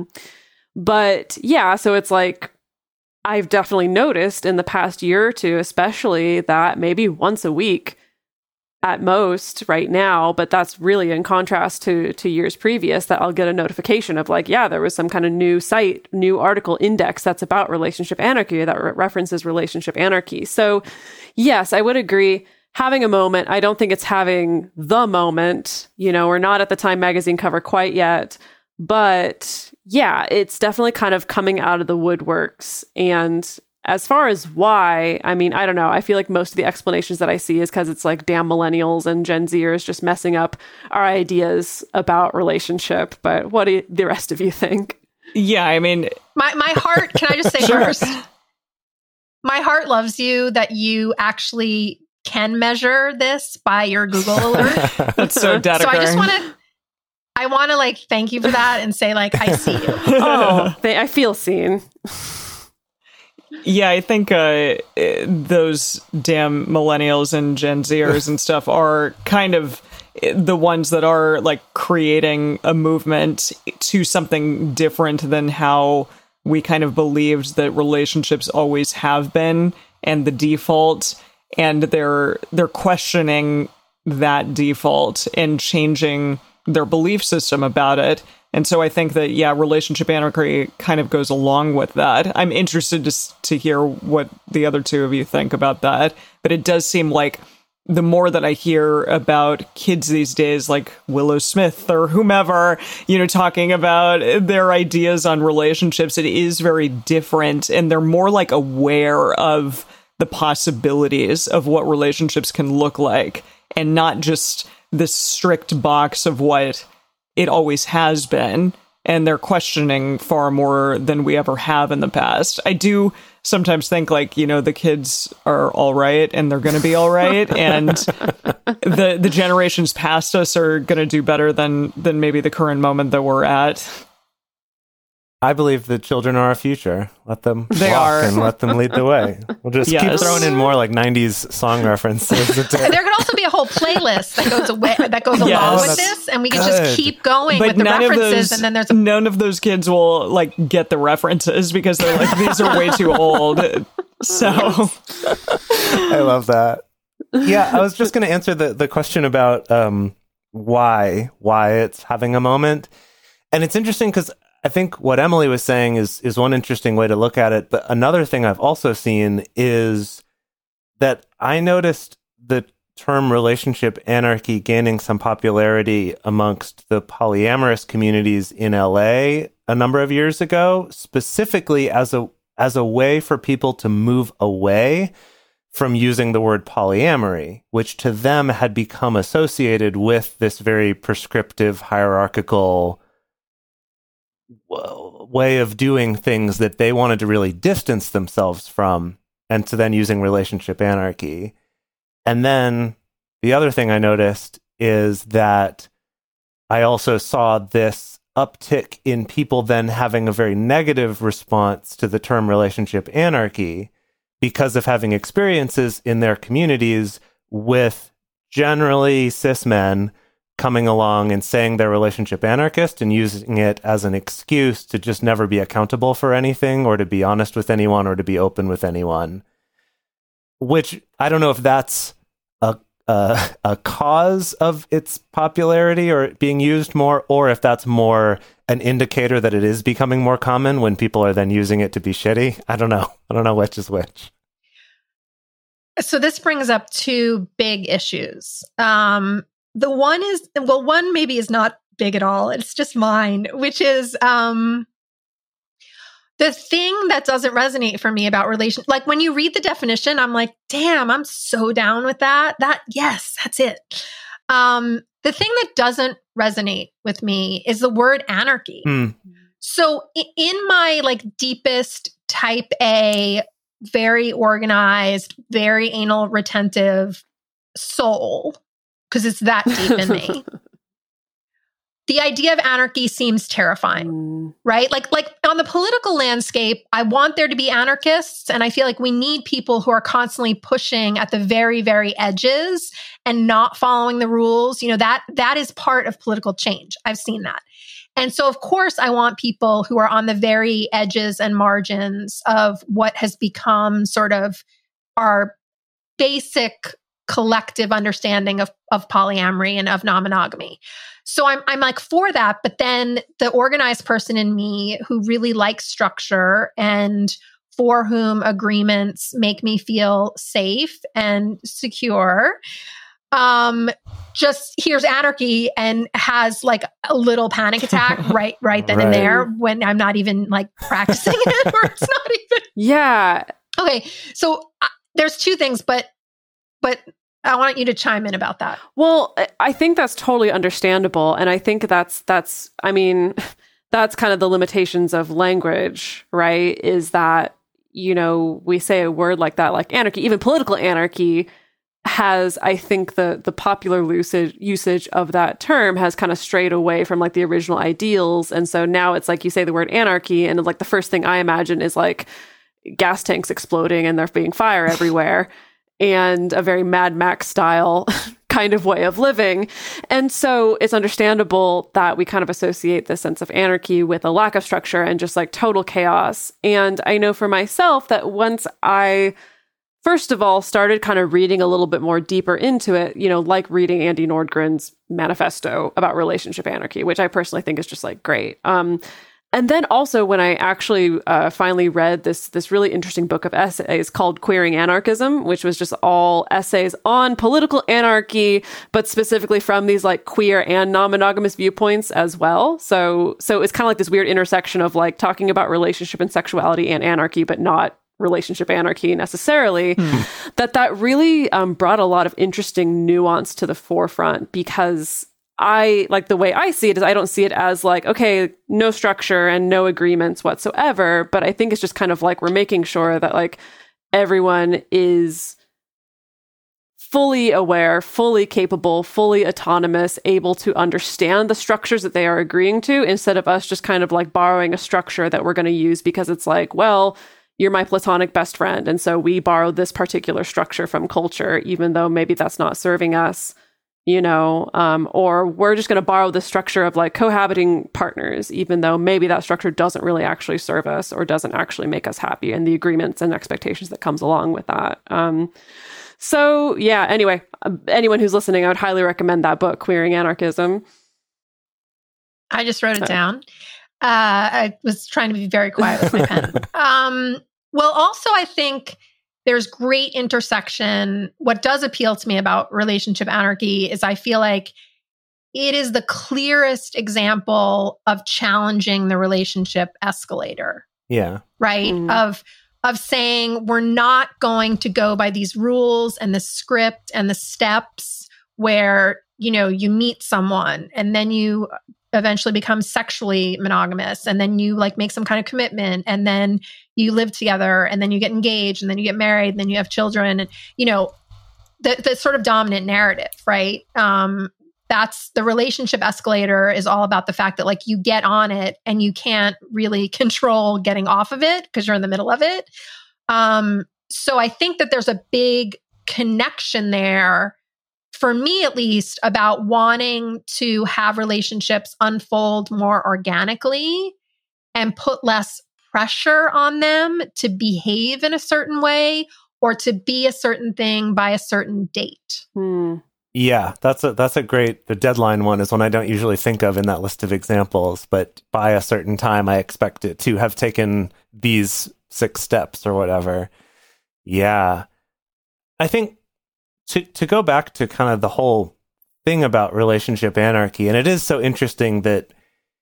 But yeah, so it's like, I've definitely noticed in the past year or two, especially that maybe once a week at most right now, but that's really in contrast to years previous, that I'll get a notification of like, yeah, there was some kind of new site, new article index that's about relationship anarchy that references relationship anarchy. So yes, I would agree. Having a moment, I don't think it's having the moment. We're not at the Time magazine cover quite yet. But yeah, it's definitely kind of coming out of the woodworks. And as far as why, I mean, I don't know. I feel like most of the explanations that I see is because it's like damn millennials and Gen Zers just messing up our ideas about relationship. But what do the rest of you think? Yeah, I mean... My heart, can I just say first? My heart loves you that you actually can measure this by your Google alert. That's so dead. So I want to thank you for that and say I see you. I feel seen. Yeah, I think those damn millennials and Gen Zers and stuff are kind of the ones that are creating a movement to something different than how we kind of believed that relationships always have been and the default, and they're questioning that default and changing their belief system about it. And so I think that, yeah, relationship anarchy kind of goes along with that. I'm interested to hear what the other two of you think about that. But it does seem like the more that I hear about kids these days, like Willow Smith or whomever, talking about their ideas on relationships, it is very different. And they're more aware of the possibilities of what relationships can look like, and not just this strict box of what it always has been. And they're questioning far more than we ever have in the past. I do sometimes think the kids are all right and they're going to be all right. And the generations past us are going to do better than maybe the current moment that we're at. I believe the children are our future. Let them walk and let them lead the way. We'll just keep throwing in more 90s song references. There could also be a whole playlist that goes along with this, and we can just keep going with the references. And then there's none of those kids will get the references because they're these are way too old. So I love that. Yeah, I was just going to answer the question about why it's having a moment, and it's interesting because I think what Emily was saying is one interesting way to look at it. But another thing I've also seen is that I noticed the term relationship anarchy gaining some popularity amongst the polyamorous communities in LA a number of years ago, specifically as a way for people to move away from using the word polyamory, which to them had become associated with this very prescriptive, hierarchical way of doing things that they wanted to really distance themselves from, and to then using relationship anarchy. And then the other thing I noticed is that I also saw this uptick in people then having a very negative response to the term relationship anarchy because of having experiences in their communities with generally cis men coming along and saying they're relationship anarchist and using it as an excuse to just never be accountable for anything or to be honest with anyone or to be open with anyone. Which I don't know if that's a cause of its popularity or it being used more, or if that's more an indicator that it is becoming more common when people are then using it to be shitty. I don't know. I don't know which is which. So this brings up two big issues. The one is, well, one maybe is not big at all. It's just mine, which is the thing that doesn't resonate for me about relation. Like when you read the definition, I'm like, damn, I'm so down with that. Yes, that's it. The thing that doesn't resonate with me is the word anarchy. So in my like deepest type A, very organized, very anal retentive soul, because it's that deep in me, the idea of anarchy seems terrifying, right? Like on the political landscape, I want there to be anarchists, and I feel like we need people who are constantly pushing at the very, very edges and not following the rules. You know, that is part of political change. I've seen that. And so, of course, I want people who are on the very edges and margins of what has become sort of our basic collective understanding of polyamory and of non-monogamy. So I'm like for that, but then the organized person in me who really likes structure and for whom agreements make me feel safe and secure, just hears anarchy and has like a little panic attack right then and there when I'm not even like practicing it, or it's not even. Yeah. Okay. So there's two things, but I want you to chime in about that. Well, I think that's totally understandable. And I think that's I mean, that's kind of the limitations of language, right? Is that, you know, we say a word like that, like anarchy, even political anarchy has, I think the popular usage of that term has kind of strayed away from like the original ideals. And so now it's like you say the word anarchy and like the first thing I imagine is like gas tanks exploding and there being fire everywhere. And a very Mad Max style kind of way of living. And so it's understandable that we kind of associate this sense of anarchy with a lack of structure and just like total chaos. And I know for myself that once I, first of all, started kind of reading a little bit more deeper into it, you know, like reading Andy Nordgren's manifesto about relationship anarchy, which I personally think is just like great. And then also when I actually finally read this really interesting book of essays called Queering Anarchism, which was just all essays on political anarchy, but specifically from these like queer and non-monogamous viewpoints as well. So it's kind of like this weird intersection of like talking about relationship and sexuality and anarchy, but not relationship anarchy necessarily, that really brought a lot of interesting nuance to the forefront, because I like the way I see it is I don't see it as like, okay, no structure and no agreements whatsoever. But I think it's just kind of like we're making sure that like everyone is fully aware, fully capable, fully autonomous, able to understand the structures that they are agreeing to, instead of us just kind of like borrowing a structure that we're going to use because it's like, well, you're my platonic best friend. And so we borrowed this particular structure from culture, even though maybe that's not serving us. You know, or we're just going to borrow the structure of like cohabiting partners, even though maybe that structure doesn't really actually serve us or doesn't actually make us happy, and the agreements and expectations that comes along with that. So yeah, anyway, anyone who's listening, I would highly recommend that book, Queering Anarchism. I just wrote it down. I was trying to be very quiet with my pen. Well, also I think there's great intersection. What does appeal to me about relationship anarchy is I feel like it is the clearest example of challenging the relationship escalator. Yeah. Right? Of saying we're not going to go by these rules and the script and the steps where, you meet someone and then you eventually become sexually monogamous and then you like make some kind of commitment and then you live together and then you get engaged and then you get married and then you have children and, the sort of dominant narrative, right? That's the relationship escalator is all about the fact that like you get on it and you can't really control getting off of it because you're in the middle of it. So I think that there's a big connection there, for me at least, about wanting to have relationships unfold more organically and put less pressure on them to behave in a certain way or to be a certain thing by a certain date. Yeah, that's a great, the deadline one is one I don't usually think of in that list of examples, but by a certain time, I expect it to have taken these 6 steps or whatever. Yeah. I think to go back to kind of the whole thing about relationship anarchy, and it is so interesting that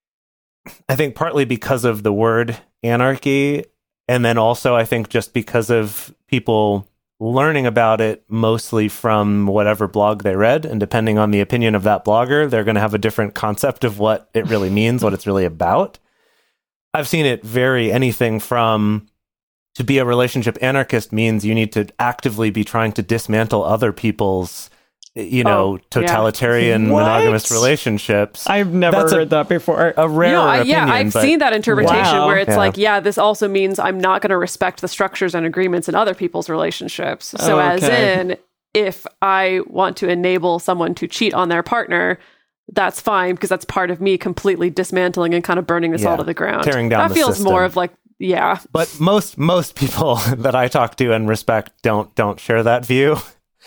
I think partly because of the word anarchy, and then also I think just because of people learning about it mostly from whatever blog they read, and depending on the opinion of that blogger, they're going to have a different concept of what it really means, what it's really about. I've seen it vary anything from to be a relationship anarchist means you need to actively be trying to dismantle other people's, totalitarian monogamous relationships. I've never heard that before. A rare opinion. I've seen that interpretation where it's like, this also means I'm not going to respect the structures and agreements in other people's relationships. So as in, if I want to enable someone to cheat on their partner, that's fine because that's part of me completely dismantling and kind of burning this all to the ground. Tearing down that feels more of like, But most people that I talk to and respect don't share that view.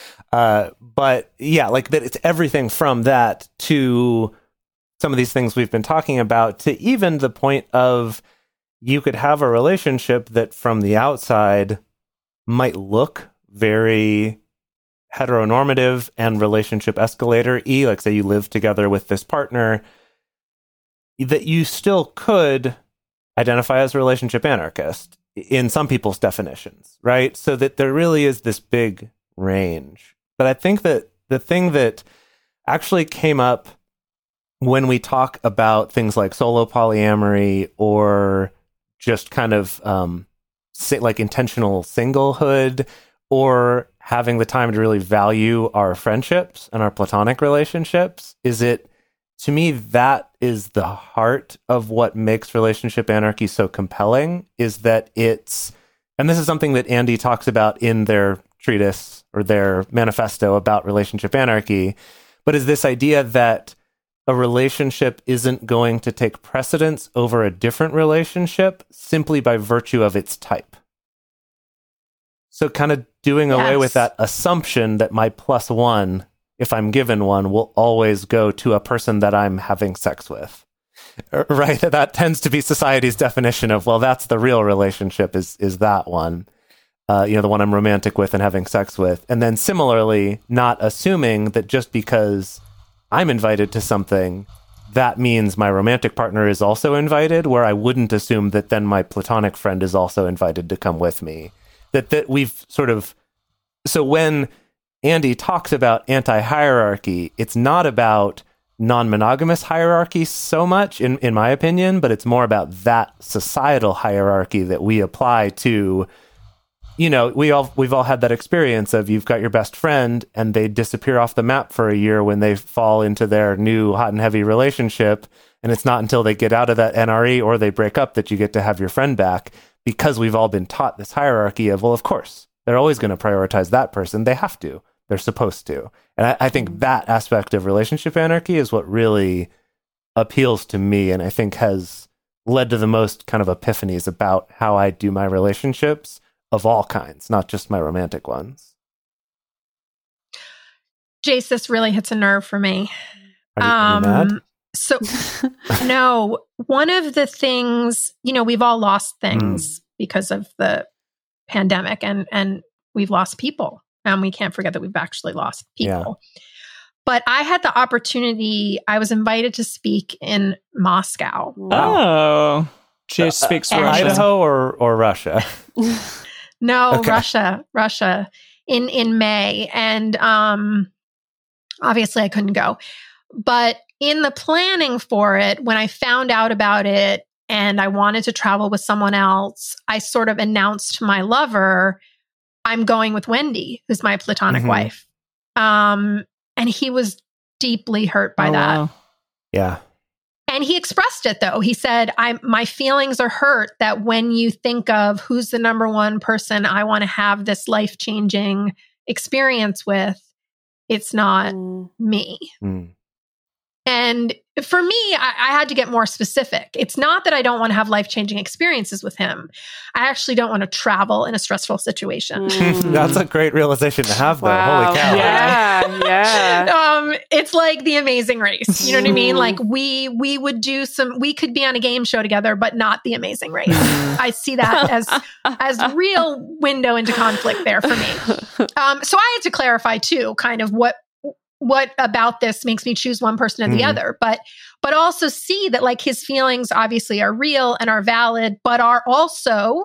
But yeah, like that it's everything from that to some of these things we've been talking about to even the point of you could have a relationship that from the outside might look very heteronormative and relationship escalator-y, like say you live together with this partner, that you still could identify as a relationship anarchist in some people's definitions, right? So that there really is this big range. But I think that the thing that actually came up when we talk about things like solo polyamory or just kind of like intentional singlehood or having the time to really value our friendships and our platonic relationships is to me, that is the heart of what makes relationship anarchy so compelling, is that and this is something that Andy talks about in their treatise or their manifesto about relationship anarchy, but is this idea that a relationship isn't going to take precedence over a different relationship simply by virtue of its type. So kind of doing away with that assumption that my plus one, if I'm given one, will always go to a person that I'm having sex with. Right? That tends to be society's definition of, well, that's the real relationship is that one. The one I'm romantic with and having sex with. And then similarly, not assuming that just because I'm invited to something, that means my romantic partner is also invited, where I wouldn't assume that then my platonic friend is also invited to come with me. That we've sort of... So when Andy talks about anti-hierarchy, it's not about non-monogamous hierarchy so much, in my opinion, but it's more about that societal hierarchy that we apply to... we've all had that experience of you've got your best friend and they disappear off the map for a year when they fall into their new hot and heavy relationship. And it's not until they get out of that NRE or they break up that you get to have your friend back, because we've all been taught this hierarchy of, well, of course, they're always going to prioritize that person. They have to. They're supposed to. And I think that aspect of relationship anarchy is what really appeals to me, and I think has led to the most kind of epiphanies about how I do my relationships of all kinds, not just my romantic ones. Jace, this really hits a nerve for me. Are you mad? So, no, one of the things, we've all lost things because of the pandemic, and we've lost people, and we can't forget that we've actually lost people. Yeah. But I had the opportunity, I was invited to speak in Moscow. Oh, Jace speaks Russian. Idaho or Russia? No, okay. Russia in May. And obviously I couldn't go. But in the planning for it, when I found out about it and I wanted to travel with someone else, I sort of announced to my lover, I'm going with Wendy, who's my platonic wife. And he was deeply hurt by that. Wow. Yeah. And he expressed it, though. He said, my feelings are hurt that when you think of who's the number one person I want to have this life-changing experience with, it's not me. And for me, I had to get more specific. It's not that I don't want to have life-changing experiences with him. I actually don't want to travel in a stressful situation. That's a great realization to have, though. Wow. Holy cow. Yeah. It's like The Amazing Race. You know what I mean? Like we could be on a game show together, but not The Amazing Race. I see that as real window into conflict there for me. So I had to clarify too, kind of what about this makes me choose one person or the other, but also see that like his feelings obviously are real and are valid, but are also,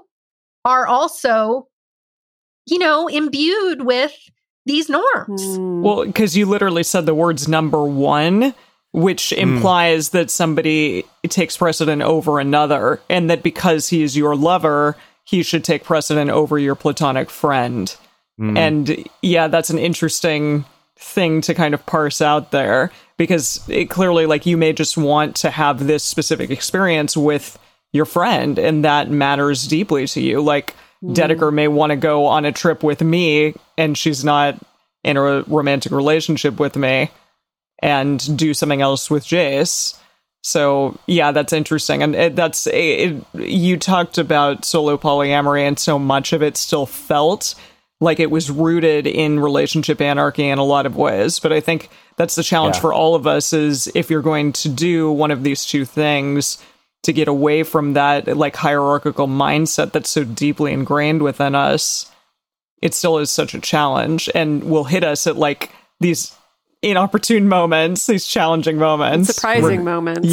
you know, imbued with these norms. Well, because you literally said the words number one, which implies that somebody takes precedent over another, and that because he is your lover, he should take precedent over your platonic friend. And yeah, that's an interesting thing to kind of parse out there, because it clearly, like, you may just want to have this specific experience with your friend, and that matters deeply to you. Like, Dedeker may want to go on a trip with me, and she's not in a romantic relationship with me, and do something else with Jace. So, yeah, that's interesting. And you talked about solo polyamory, and so much of it still felt like it was rooted in relationship anarchy in a lot of ways. But I think that's the challenge for all of us, is if you're going to do one of these two things, to get away from that like hierarchical mindset that's so deeply ingrained within us, it still is such a challenge, and will hit us at like these inopportune moments, these challenging moments. Surprising moments.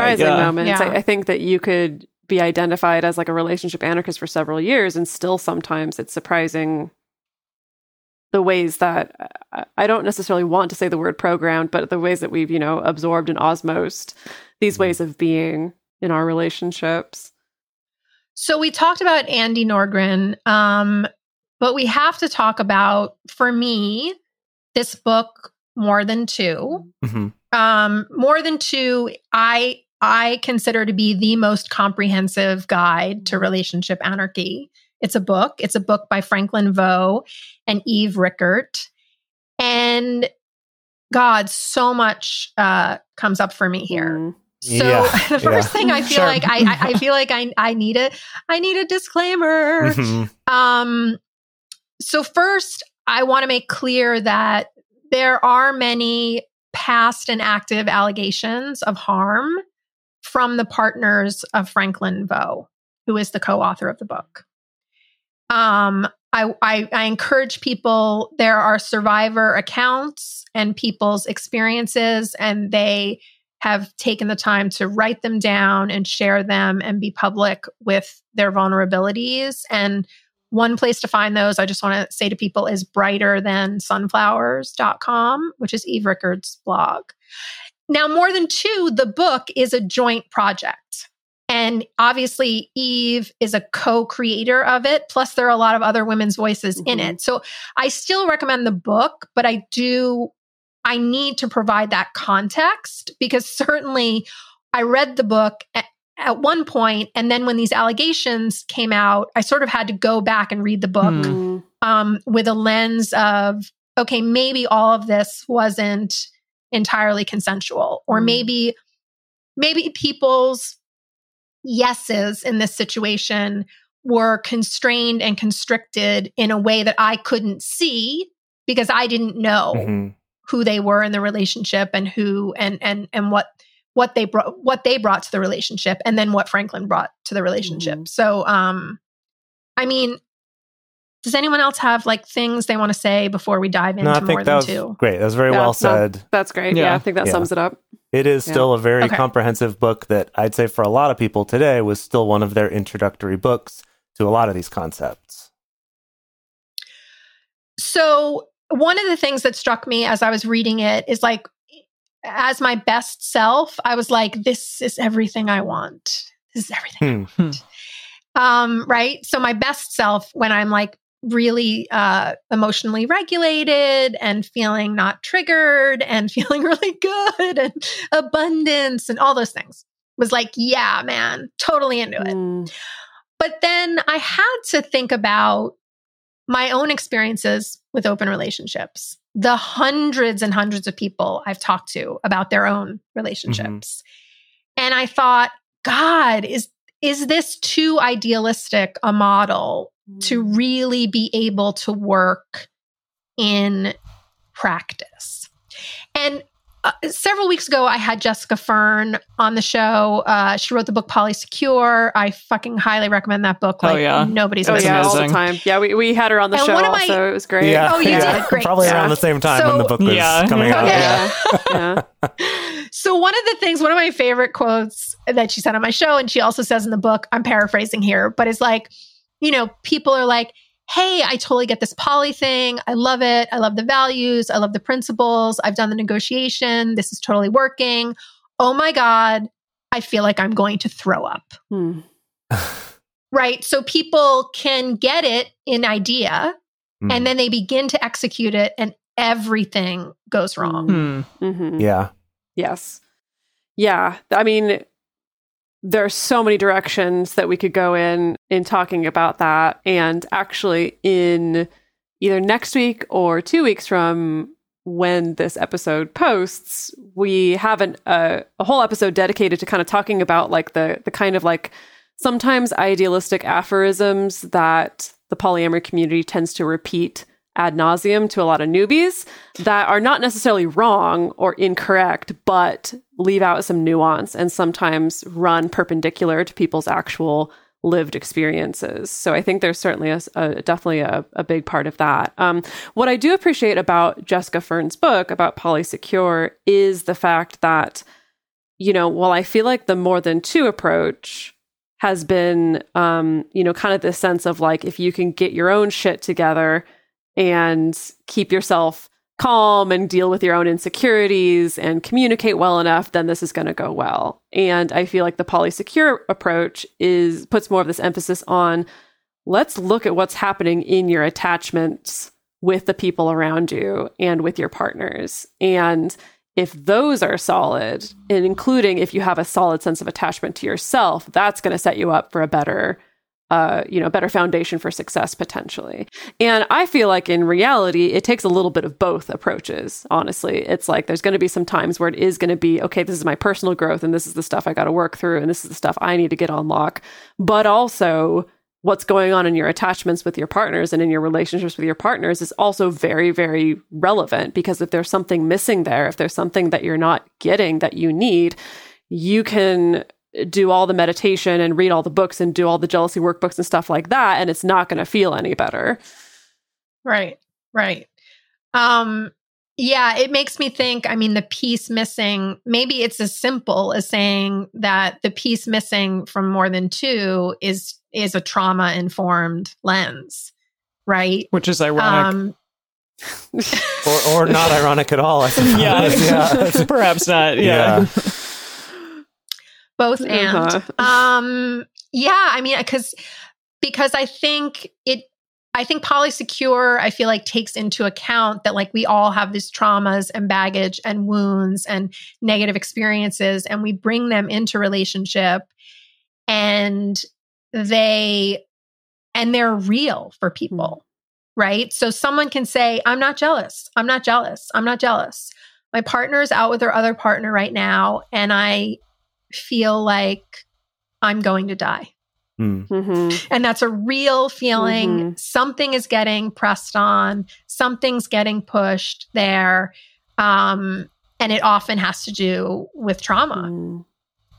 I think that you could be identified as like a relationship anarchist for several years, and still sometimes it's surprising the ways that I don't necessarily want to say the word programmed, but the ways that we've, you know, absorbed and osmosed these ways of being in our relationships. So we talked about Andy Norgren, but we have to talk about, for me, this book, More Than Two. More Than Two, I consider to be the most comprehensive guide to relationship anarchy. It's a book by Franklin Veaux and Eve Rickert. And God, so much comes up for me here. So the first thing I feel like I feel like I need a disclaimer. So first, I want to make clear that there are many past and active allegations of harm from the partners of Franklin Veaux, who is the co-author of the book. I encourage people, there are survivor accounts and people's experiences, and they have taken the time to write them down and share them and be public with their vulnerabilities. And one place to find those, I just want to say to people, is brighterthansunflowers.com, which is Eve Rickert's blog. Now, More Than Two, the book, is a joint project. And obviously, Eve is a co-creator of it. Plus, there are a lot of other women's voices in it. So I still recommend the book, but I need to provide that context, because certainly I read the book at one point, and then when these allegations came out, I sort of had to go back and read the book with a lens of, okay, maybe all of this wasn't entirely consensual, or maybe people's yeses in this situation were constrained and constricted in a way that I couldn't see because I didn't know who they were in the relationship, and who and what they brought to the relationship, and then what Franklin brought to the relationship. So I mean, Does anyone else have like things they want to say before we dive into more than two? Great. That was very well said. That's great. Yeah, I think that sums it up. It is still a very comprehensive book that I'd say for a lot of people today was still one of their introductory books to a lot of these concepts. So one of the things that struck me as I was reading it is like, as my best self, I was like, this is everything I want. This is everything I want. Right? So my best self, when I'm like really emotionally regulated and feeling not triggered and feeling really good and abundance and all those things, was like, yeah, man, totally into it. But then I had to think about my own experiences with open relationships, the hundreds and hundreds of people I've talked to about their own relationships. And I thought, God, is this too idealistic a model to really be able to work in practice? And several weeks ago, I had Jessica Fern on the show. She wrote the book Polysecure. I fucking highly recommend that book. Like nobody's missing it. All the time. Yeah, we had her on the show, so it was great. Yeah, you did? Great. Probably around the same time when the book was coming out. So one of my favorite quotes that she said on my show, and she also says in the book, I'm paraphrasing here, but it's like, people are like, hey, I totally get this poly thing. I love it. I love the values. I love the principles. I've done the negotiation. This is totally working. Oh my God, I feel like I'm going to throw up. Right? So people can get it in idea, and then they begin to execute it, and everything goes wrong. Yeah. Yes. Yeah. I mean, there are so many directions that we could go in talking about that. And actually, in either next week or 2 weeks from when this episode posts, we have a whole episode dedicated to kind of talking about like the kind of like sometimes idealistic aphorisms that the polyamory community tends to repeat ad nauseum to a lot of newbies that are not necessarily wrong or incorrect, but leave out some nuance and sometimes run perpendicular to people's actual lived experiences. So I think there's certainly definitely a big part of that. What I do appreciate about Jessica Fern's book about Polysecure is the fact that, while I feel like the more than two approach has been, kind of this sense of like, if you can get your own shit together and keep yourself calm and deal with your own insecurities and communicate well enough, then this is going to go well. And I feel like the Polysecure approach puts more of this emphasis on, let's look at what's happening in your attachments with the people around you and with your partners. And if those are solid, and including if you have a solid sense of attachment to yourself, that's going to set you up for a better foundation for success potentially. And I feel like in reality, it takes a little bit of both approaches. Honestly, it's like, there's going to be some times where it is going to be, okay, this is my personal growth and this is the stuff I got to work through. And this is the stuff I need to get on lock, but also what's going on in your attachments with your partners and in your relationships with your partners is also very, very relevant, because if there's something missing there, if there's something that you're not getting that you need, you can do all the meditation and read all the books and do all the jealousy workbooks and stuff like that, and it's not going to feel any better. Right. Yeah, it makes me think, the piece missing, maybe it's as simple as saying that the piece missing from more than two is a trauma-informed lens, right? Which is ironic. or not ironic at all, I suppose. Yeah. Perhaps not. Yeah. Both and. Because I think Polysecure, I feel like, takes into account that like we all have these traumas and baggage and wounds and negative experiences, and we bring them into relationship, and they're real for people, right? So someone can say, I'm not jealous. I'm not jealous. I'm not jealous. My partner's out with her other partner right now, and I feel like I'm going to die. And that's a real feeling. Something is getting pressed on, something's getting pushed there. And it often has to do with trauma.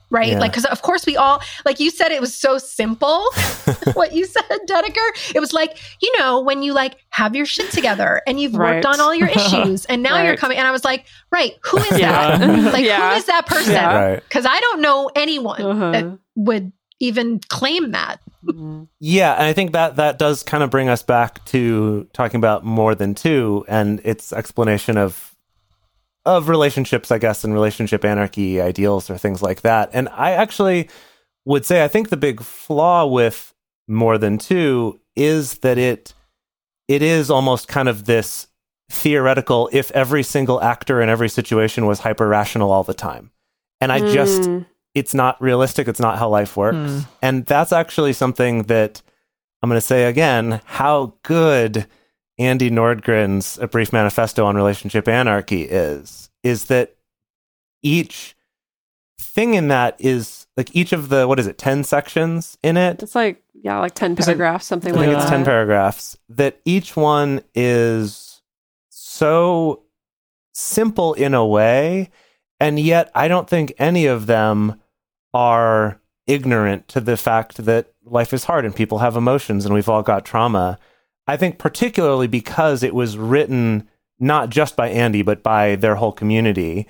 right? Yeah. Like, because of course we all, like you said, it was so simple. What you said, Dedeker, it was like, when you like have your shit together and you've Right. worked on all your issues and now you're Right. coming. And I was like, right, who is Yeah. that? Like, Yeah. who is that person? Yeah. Right. Because I don't know anyone Uh-huh. that would even claim that. Yeah, and I think that does kind of bring us back to talking about More Than Two and its explanation of relationships, I guess, and relationship anarchy ideals or things like that. And I actually would say I think the big flaw with More Than Two is that it is almost kind of this theoretical, if every single actor in every situation was hyper rational all the time. And I just, it's not realistic. It's not how life works. And that's actually something that I'm going to say again, how good Andy Nordgren's A Brief Manifesto on Relationship Anarchy is that each thing in that is like each of the, 10 sections in it? It's like 10 paragraphs, something I like think that. it's 10 paragraphs, that each one is so simple in a way, and yet I don't think any of them are ignorant to the fact that life is hard and people have emotions and we've all got trauma. I think particularly because it was written not just by Andy, but by their whole community,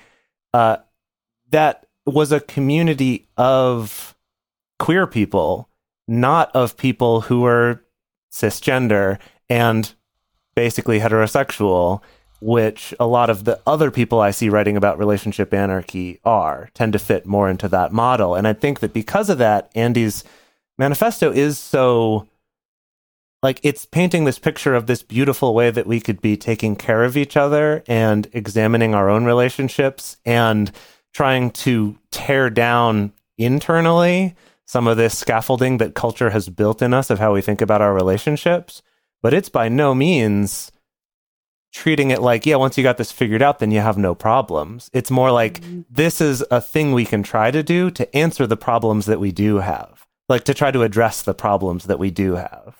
that was a community of queer people, not of people who were cisgender and basically heterosexual, which a lot of the other people I see writing about relationship anarchy tend to fit more into that model. And I think that because of that, Andy's manifesto is so, like, it's painting this picture of this beautiful way that we could be taking care of each other and examining our own relationships and trying to tear down internally some of this scaffolding that culture has built in us of how we think about our relationships. But it's by no means treating it like, once you got this figured out, then you have no problems. It's more like, this is a thing we can try to do to answer the problems that we do have, like to try to address the problems that we do have.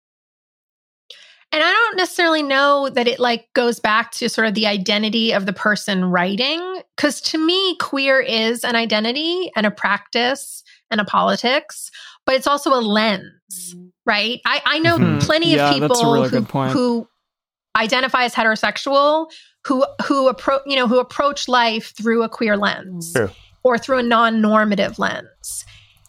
And I don't necessarily know that it like goes back to sort of the identity of the person writing. Because to me, queer is an identity and a practice and a politics, but it's also a lens, right? I know plenty of people that's a really good point. who identify as heterosexual, who approach life through a queer lens. True. Or through a non-normative lens.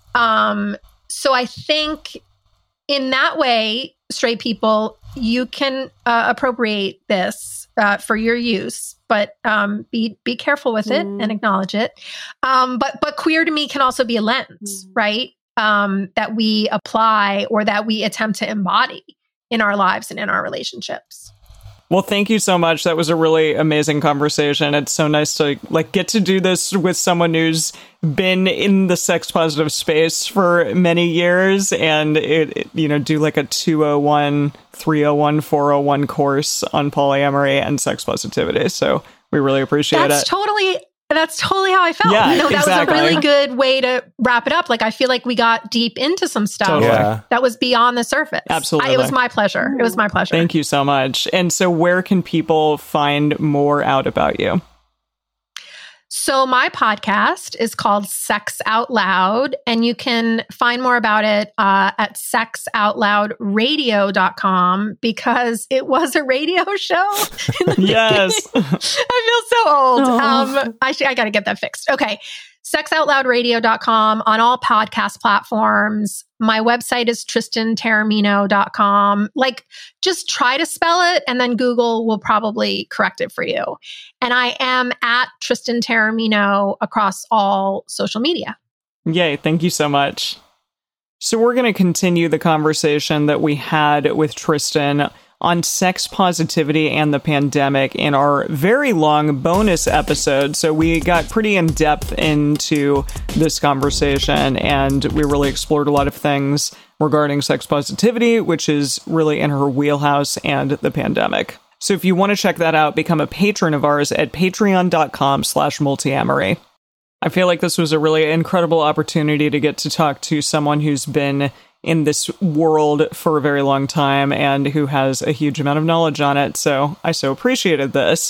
So I think in that way, straight people, you can appropriate this for your use, but be careful with it and acknowledge it. But queer to me can also be a lens, right? That we apply or that we attempt to embody in our lives and in our relationships. Well, thank you so much. That was a really amazing conversation. It's so nice to get to do this with someone who's been in the sex positive space for many years and do like a 201, 301, 401 course on polyamory and sex positivity. So we really appreciate it. That's totally how I felt. Yeah, that exactly. was a really good way to wrap it up. Like, I feel like we got deep into some stuff Totally. that was beyond the surface. Absolutely. It was my pleasure. It was my pleasure. Thank you so much. And so where can people find more out about you? So my podcast is called Sex Out Loud, and you can find more about it at sexoutloudradio.com because it was a radio show. Yes. I feel so old. I got to get that fixed. Okay. sexoutloudradio.com on all podcast platforms. My website is tristantaramino.com. Like, just try to spell it and then Google will probably correct it for you. And I am at Tristan Taramino across all social media. Yay. Thank you so much. So we're going to continue the conversation that we had with Tristan on sex positivity and the pandemic in our very long bonus episode. So we got pretty in depth into this conversation and we really explored a lot of things regarding sex positivity, which is really in her wheelhouse, and the pandemic. So if you want to check that out, become a patron of ours at patreon.com/multiamory. I feel like this was a really incredible opportunity to get to talk to someone who's been in this world for a very long time and who has a huge amount of knowledge on it. So I so appreciated this.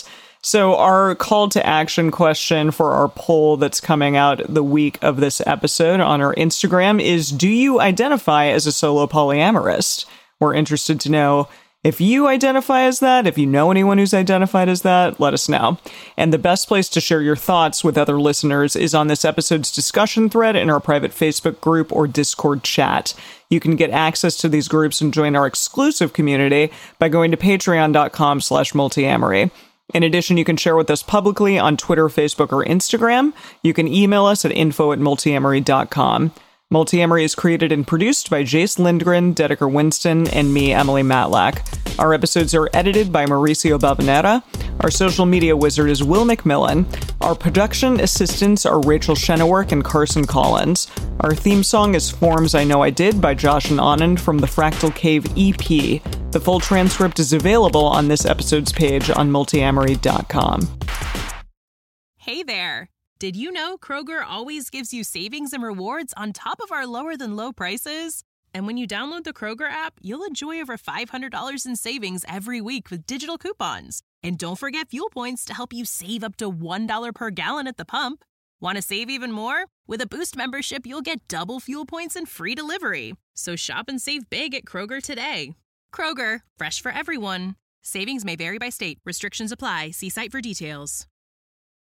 So our call to action question for our poll that's coming out the week of this episode on our Instagram is, do you identify as a solo polyamorist? We're interested to know if you identify as that. If you know anyone who's identified as that, let us know. And the best place to share your thoughts with other listeners is on this episode's discussion thread in our private Facebook group or Discord chat. You can get access to these groups and join our exclusive community by going to patreon.com/multiamory. In addition, you can share with us publicly on Twitter, Facebook, or Instagram. You can email us at info@multiamory.com. Multiamory is created and produced by Jace Lindgren, Dedeker Winston, and me, Emily Matlack. Our episodes are edited by Mauricio Balvanera. Our social media wizard is Will McMillan. Our production assistants are Rachel Shennework and Carson Collins. Our theme song is Forms I Know I Did by Josh and Anand from the Fractal Cave EP. The full transcript is available on this episode's page on multiamory.com. Hey there! Did you know Kroger always gives you savings and rewards on top of our lower-than-low prices? And when you download the Kroger app, you'll enjoy over $500 in savings every week with digital coupons. And don't forget fuel points to help you save up to $1 per gallon at the pump. Want to save even more? With a Boost membership, you'll get double fuel points and free delivery. So shop and save big at Kroger today. Kroger, fresh for everyone. Savings may vary by state. Restrictions apply. See site for details.